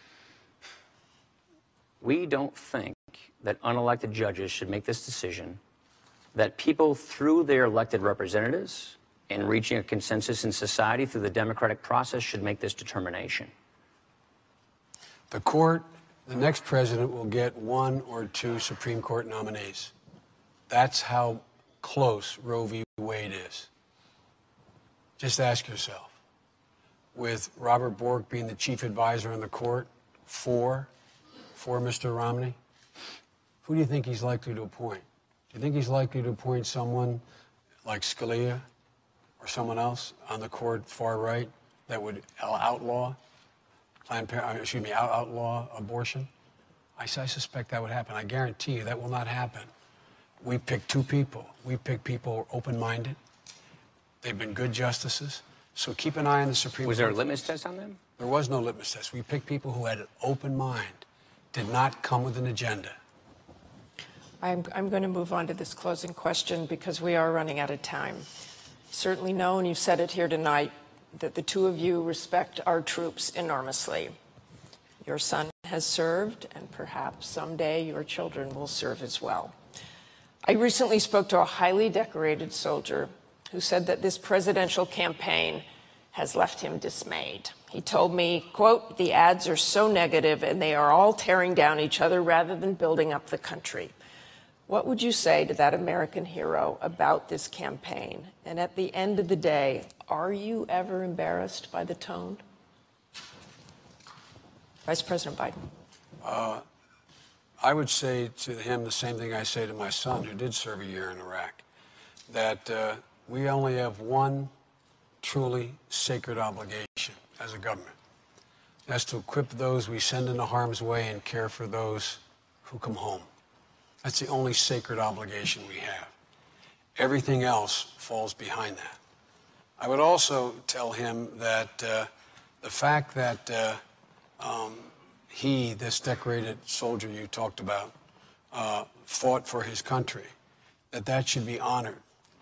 We don't think that unelected judges should make this decision, that people through their elected representatives and reaching a consensus in society through the democratic process should make this determination. The court, the next president will get one or two Supreme Court nominees. That's how close Roe v. Wade is. Just ask yourself, with Robert Bork being the chief advisor in the court for, for Mister Romney, who do you think he's likely to appoint? Do you think he's likely to appoint someone like Scalia or someone else on the court far right that would outlaw Planned Parenthood, excuse me, out- outlaw abortion? I, I suspect that would happen. I guarantee you that will not happen. We picked two people. We picked people open-minded. They've been good justices. So keep an eye on the Supreme Court. Was there a litmus test on them? There was no litmus test. We picked people who had an open mind, did not come with an agenda. I'm, I'm going to move on to this closing question because we are running out of time. Certainly know, and you've said it here tonight, that the two of you respect our troops enormously. Your son has served, and perhaps someday your children will serve as well. I recently spoke to a highly decorated soldier who said that this presidential campaign has left him dismayed. He told me, quote, "The ads are so negative and they are all tearing down each other rather than building up the country." What would you say to that American hero about this campaign? And at the end of the day, are you ever embarrassed by the tone? Vice President Biden. Uh, I would say to him the same thing I say to my son, who did serve a year in Iraq, that uh, we only have one truly sacred obligation as a government. That's to equip those we send into harm's way and care for those who come home. That's the only sacred obligation we have. Everything else falls behind that. I would also tell him that uh, the fact that uh, um, he, this decorated soldier you talked about, uh, fought for his country, that that should be honored.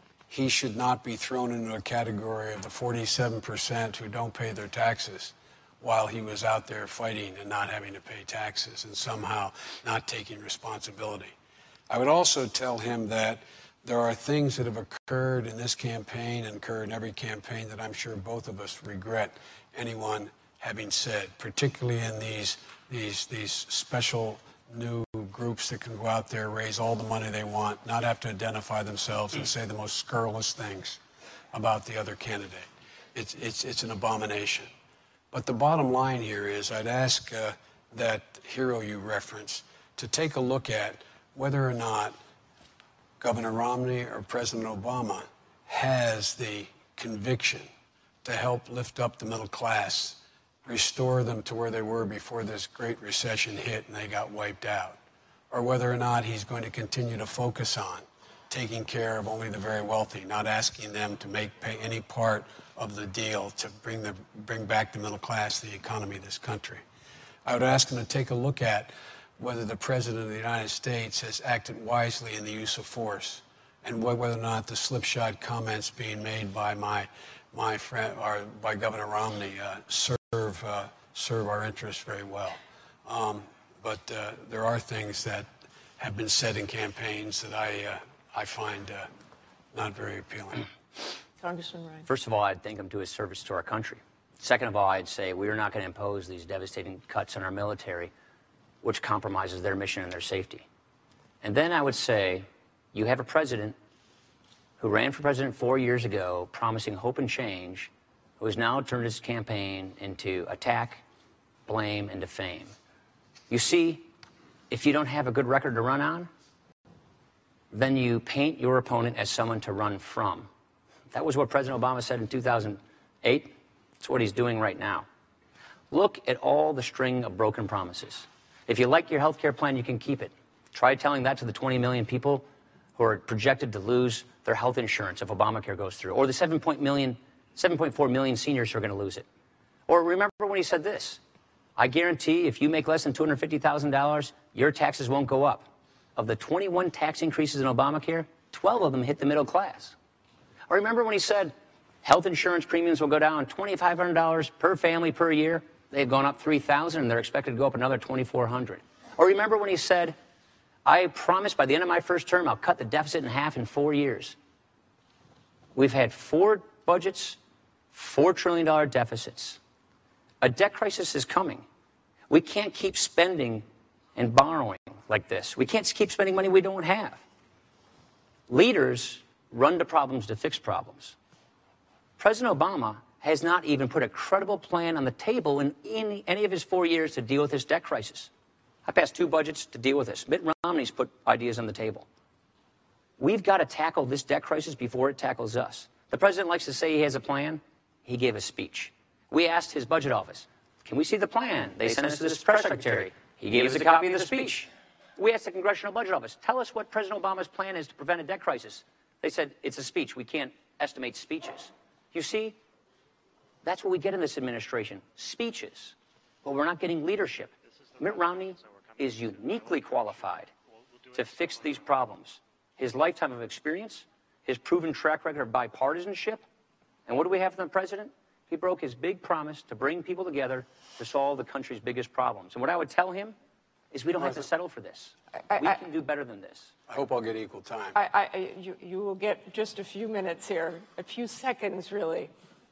He should not be thrown into a category of the forty-seven percent who don't pay their taxes while he was out there fighting and not having to pay taxes and somehow not taking responsibility. I would also tell him that there are things that have occurred in this campaign and occur in every campaign that I'm sure both of us regret anyone having said, particularly in these, these, these special new groups that can go out there, raise all the money they want, not have to identify themselves and say the most scurrilous things about the other candidate. It's, it's, it's an abomination. But the bottom line here is I'd ask uh, that hero you referenced to take a look at whether or not Governor Romney or President Obama has the conviction to help lift up the middle class, restore them to where they were before this great recession hit and they got wiped out, or whether or not he's going to continue to focus on taking care of only the very wealthy, not asking them to make pay any part of the deal to bring, the, bring back the middle class, the economy of this country. I would ask him to take a look at whether the President of the United States has acted wisely in the use of force, and whether or not the slipshod comments being made by my my friend or by Governor Romney uh, serve uh, serve our interests very well. Um, but uh, there are things that have been said in campaigns that I uh, I find uh, not very appealing. Congressman Ryan. First of all, I'd thank him to his service to our country. Second of all, I'd say we are not going to impose these devastating cuts on our military, which compromises their mission and their safety. And then I would say you have a president who ran for president four years ago promising hope and change, who has now turned his campaign into attack, blame, and defame. You see, if you don't have a good record to run on, then you paint your opponent as someone to run from. That was what President Obama said in two thousand eight. It's what he's doing right now. Look at all the string of broken promises. If you like your health care plan, you can keep it. Try telling that to the twenty million people who are projected to lose their health insurance if Obamacare goes through, or the seven point four million seniors who are going to lose it. Or remember when he said this, I guarantee if you make less than two hundred fifty thousand dollars, your taxes won't go up. Of the twenty-one tax increases in Obamacare, twelve of them hit the middle class. Or remember when he said health insurance premiums will go down twenty-five hundred dollars per family per year? They've gone up three thousand dollars, and they're expected to go up another twenty-four hundred dollars. Or remember when he said, I promise by the end of my first term, I'll cut the deficit in half in four years. We've had four budgets, four trillion dollars deficits. A debt crisis is coming. We can't keep spending and borrowing like this. We can't keep spending money we don't have. Leaders run to problems to fix problems. President Obama has not even put a credible plan on the table in any, any of his four years to deal with this debt crisis. I passed two budgets to deal with this. Mitt Romney's put ideas on the table. We've got to tackle this debt crisis before it tackles us. The president likes to say he has a plan. He gave a speech. We asked his budget office, can we see the plan? They sent us to this press secretary. He gave us a copy of the speech. We asked the Congressional Budget Office, tell us what President Obama's plan is to prevent a debt crisis. They said, it's a speech. We can't estimate speeches. You see, that's what we get in this administration, speeches. But we're not getting leadership. Mitt Romney is uniquely qualified to fix these problems. His lifetime of experience, his proven track record of bipartisanship. And what do we have from the president? He broke his big promise to bring people together to solve the country's biggest problems. And what I would tell him is we don't have to settle for this. I, we I, can do better than this. I hope I'll get equal time. I, I, you, you will get just a few minutes here, a few seconds, really.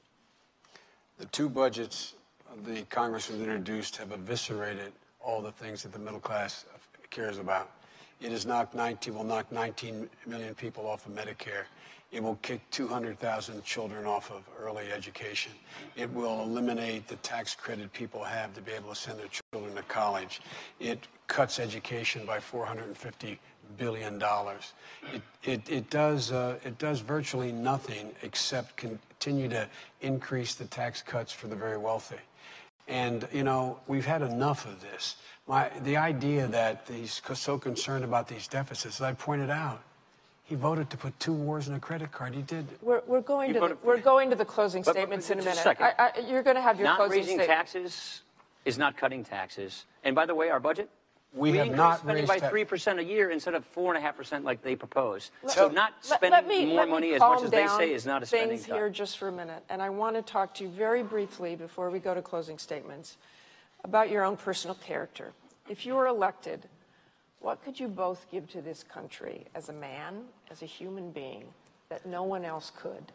The two budgets the Congress has introduced have eviscerated all the things that the middle class cares about. It has knocked nineteen, will knock nineteen million people off of Medicare. It will kick two hundred thousand children off of early education. It will eliminate the tax credit people have to be able to send their children to college. It cuts education by four hundred fifty billion dollars. It, it, it, does, uh, it does virtually nothing except continue to increase the tax cuts for the very wealthy. And, you know, we've had enough of this. My, the idea that he's so concerned about these deficits, as I pointed out, he voted to put two wars in a credit card. He did. We're, we're going You to the, voted for we're it. going to the closing But- but statements in a just a minute. second. I, I, you're going to have your Not closing raising statement. taxes is not cutting taxes. And by the way, our budget, We have increased not spending raised by ta- three percent a year instead of four point five percent like they propose. Let- So not let- spending let me- more let me money as much calm as they down say is not a spending things here cut. just for a minute, and I want to talk to you very briefly before we go to closing statements about your own personal character. If you were elected, what could you both give to this country as a man, as a human being, that no one else could?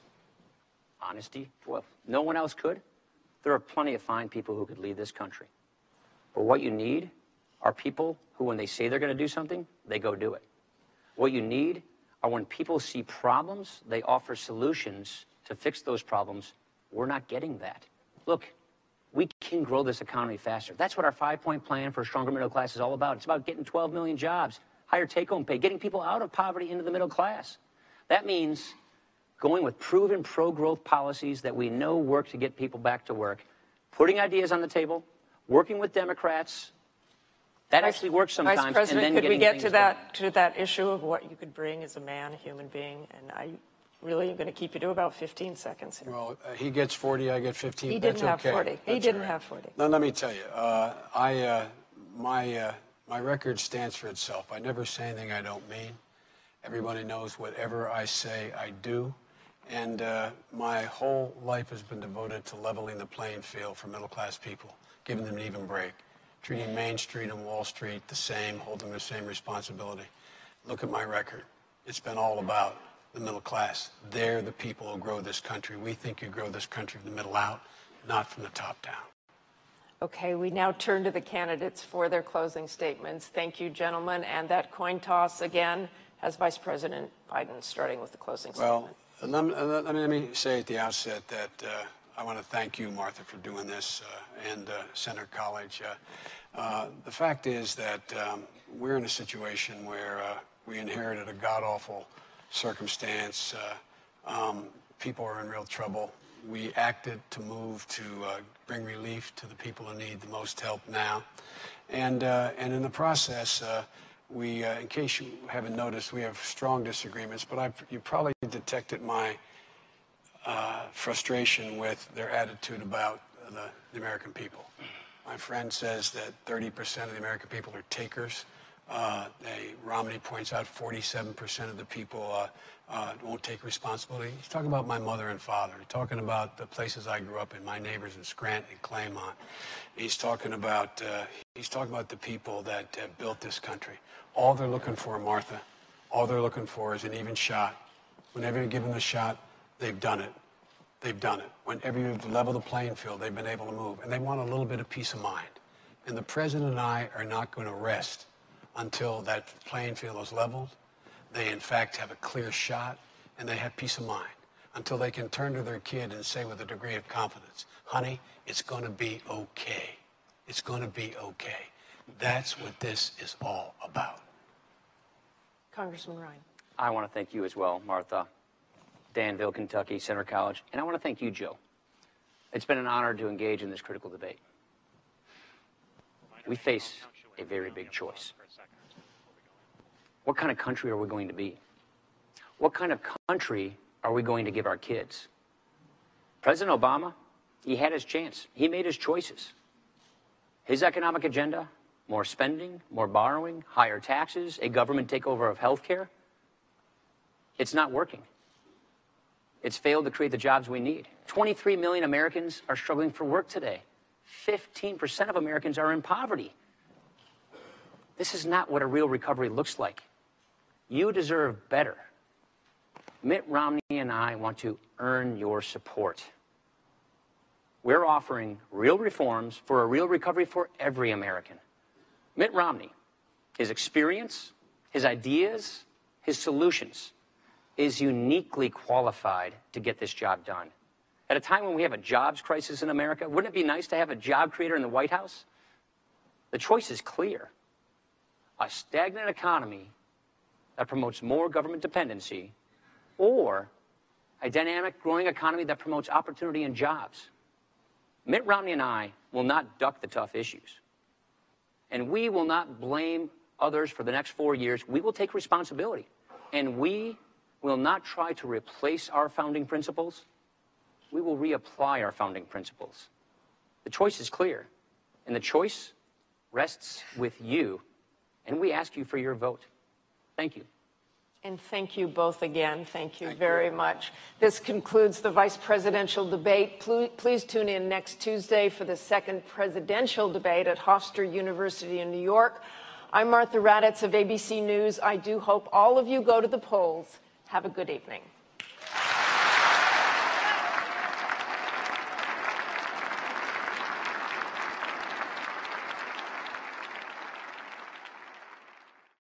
Honesty. Well, no one else could. There are plenty of fine people who could lead this country. But what you need are people who, when they say they're going to do something, they go do it. What you need are when people see problems, they offer solutions to fix those problems. We're not getting that. Look, we can grow this economy faster. That's what our five-point plan for a stronger middle class is all about. It's about getting twelve million jobs, higher take-home pay, getting people out of poverty into the middle class. That means going with proven pro-growth policies that we know work to get people back to work, putting ideas on the table, working with Democrats. That actually works sometimes. Vice President, and then could we getting get things to going. that to that issue of what you could bring as a man, a human being? And I really am going to keep you to about fifteen seconds here. Well, uh, he gets forty, I get fifteen. He That's didn't have okay. forty. He That's didn't all right. have forty. Now, let me tell you, uh, I, uh, my, uh, my record stands for itself. I never say anything I don't mean. Everybody knows whatever I say, I do. And uh, my whole life has been devoted to leveling the playing field for middle-class people, giving them an even break, treating Main Street and Wall Street the same, holding the same responsibility. Look at my record. It's been all about the middle class. They're the people who grow this country. We think you grow this country from the middle out, not from the top down. Okay, we now turn to the candidates for their closing statements. Thank you, gentlemen. And that coin toss again has Vice President Biden starting with the closing Well, statement. let me, let me, let me say at the outset that uh, I want to thank you, Martha, for doing this, uh, and uh, Senator College. Uh, uh, the fact is that um, we're in a situation where uh, we inherited a god-awful circumstance. Uh, um, people are in real trouble. We acted to move to uh, bring relief to the people who need the most help now. And, uh, and in the process, uh, we, uh, in case you haven't noticed, we have strong disagreements, but I've, you probably detected my uh, frustration with their attitude about the, the American people. My friend says that thirty percent of the American people are takers. Uh, they, Romney points out forty-seven percent of the people uh, uh, won't take responsibility. He's talking about my mother and father. He's talking about the places I grew up in, my neighbors in Scranton and Claymont. He's talking about uh, he's talking about the people that uh, built this country. All they're looking for, Martha, all they're looking for is an even shot. Whenever you give them a shot, they've done it. They've done it. Whenever you've leveled the playing field, they've been able to move. And they want a little bit of peace of mind. And the president and I are not going to rest until that playing field is leveled. They, in fact, have a clear shot, and they have peace of mind. Until they can turn to their kid and say with a degree of confidence, honey, it's going to be okay. It's going to be okay. That's what this is all about. Congressman Ryan. I want to thank you as well, Martha, Danville, Kentucky, Center College, and I want to thank you, Joe. It's been an honor to engage in this critical debate. We face a very big choice. What kind of country are we going to be? What kind of country are we going to give our kids? President Obama, he had his chance. He made his choices. His economic agenda, more spending, more borrowing, higher taxes, a government takeover of health care, it's not working. It's failed to create the jobs we need. twenty-three million Americans are struggling for work today. fifteen percent of Americans are in poverty. This is not what a real recovery looks like. You deserve better. Mitt Romney and I want to earn your support. We're offering real reforms for a real recovery for every American. Mitt Romney, his experience, his ideas, his solutions, is uniquely qualified to get this job done. At a time when we have a jobs crisis in America, wouldn't it be nice to have a job creator in the White House? The choice is clear. A stagnant economy that promotes more government dependency, or a dynamic, growing economy that promotes opportunity and jobs. Mitt Romney and I will not duck the tough issues. And we will not blame others for the next four years. We will take responsibility. And we will not try to replace our founding principles. We will reapply our founding principles. The choice is clear, and the choice rests with you. And we ask you for your vote. Thank you. And thank you both again. Thank you very much. This concludes the vice presidential debate. Please tune in next Tuesday for the second presidential debate at Hofstra University in New York. I'm Martha Raddatz of A B C News. I do hope all of you go to the polls. Have a good evening.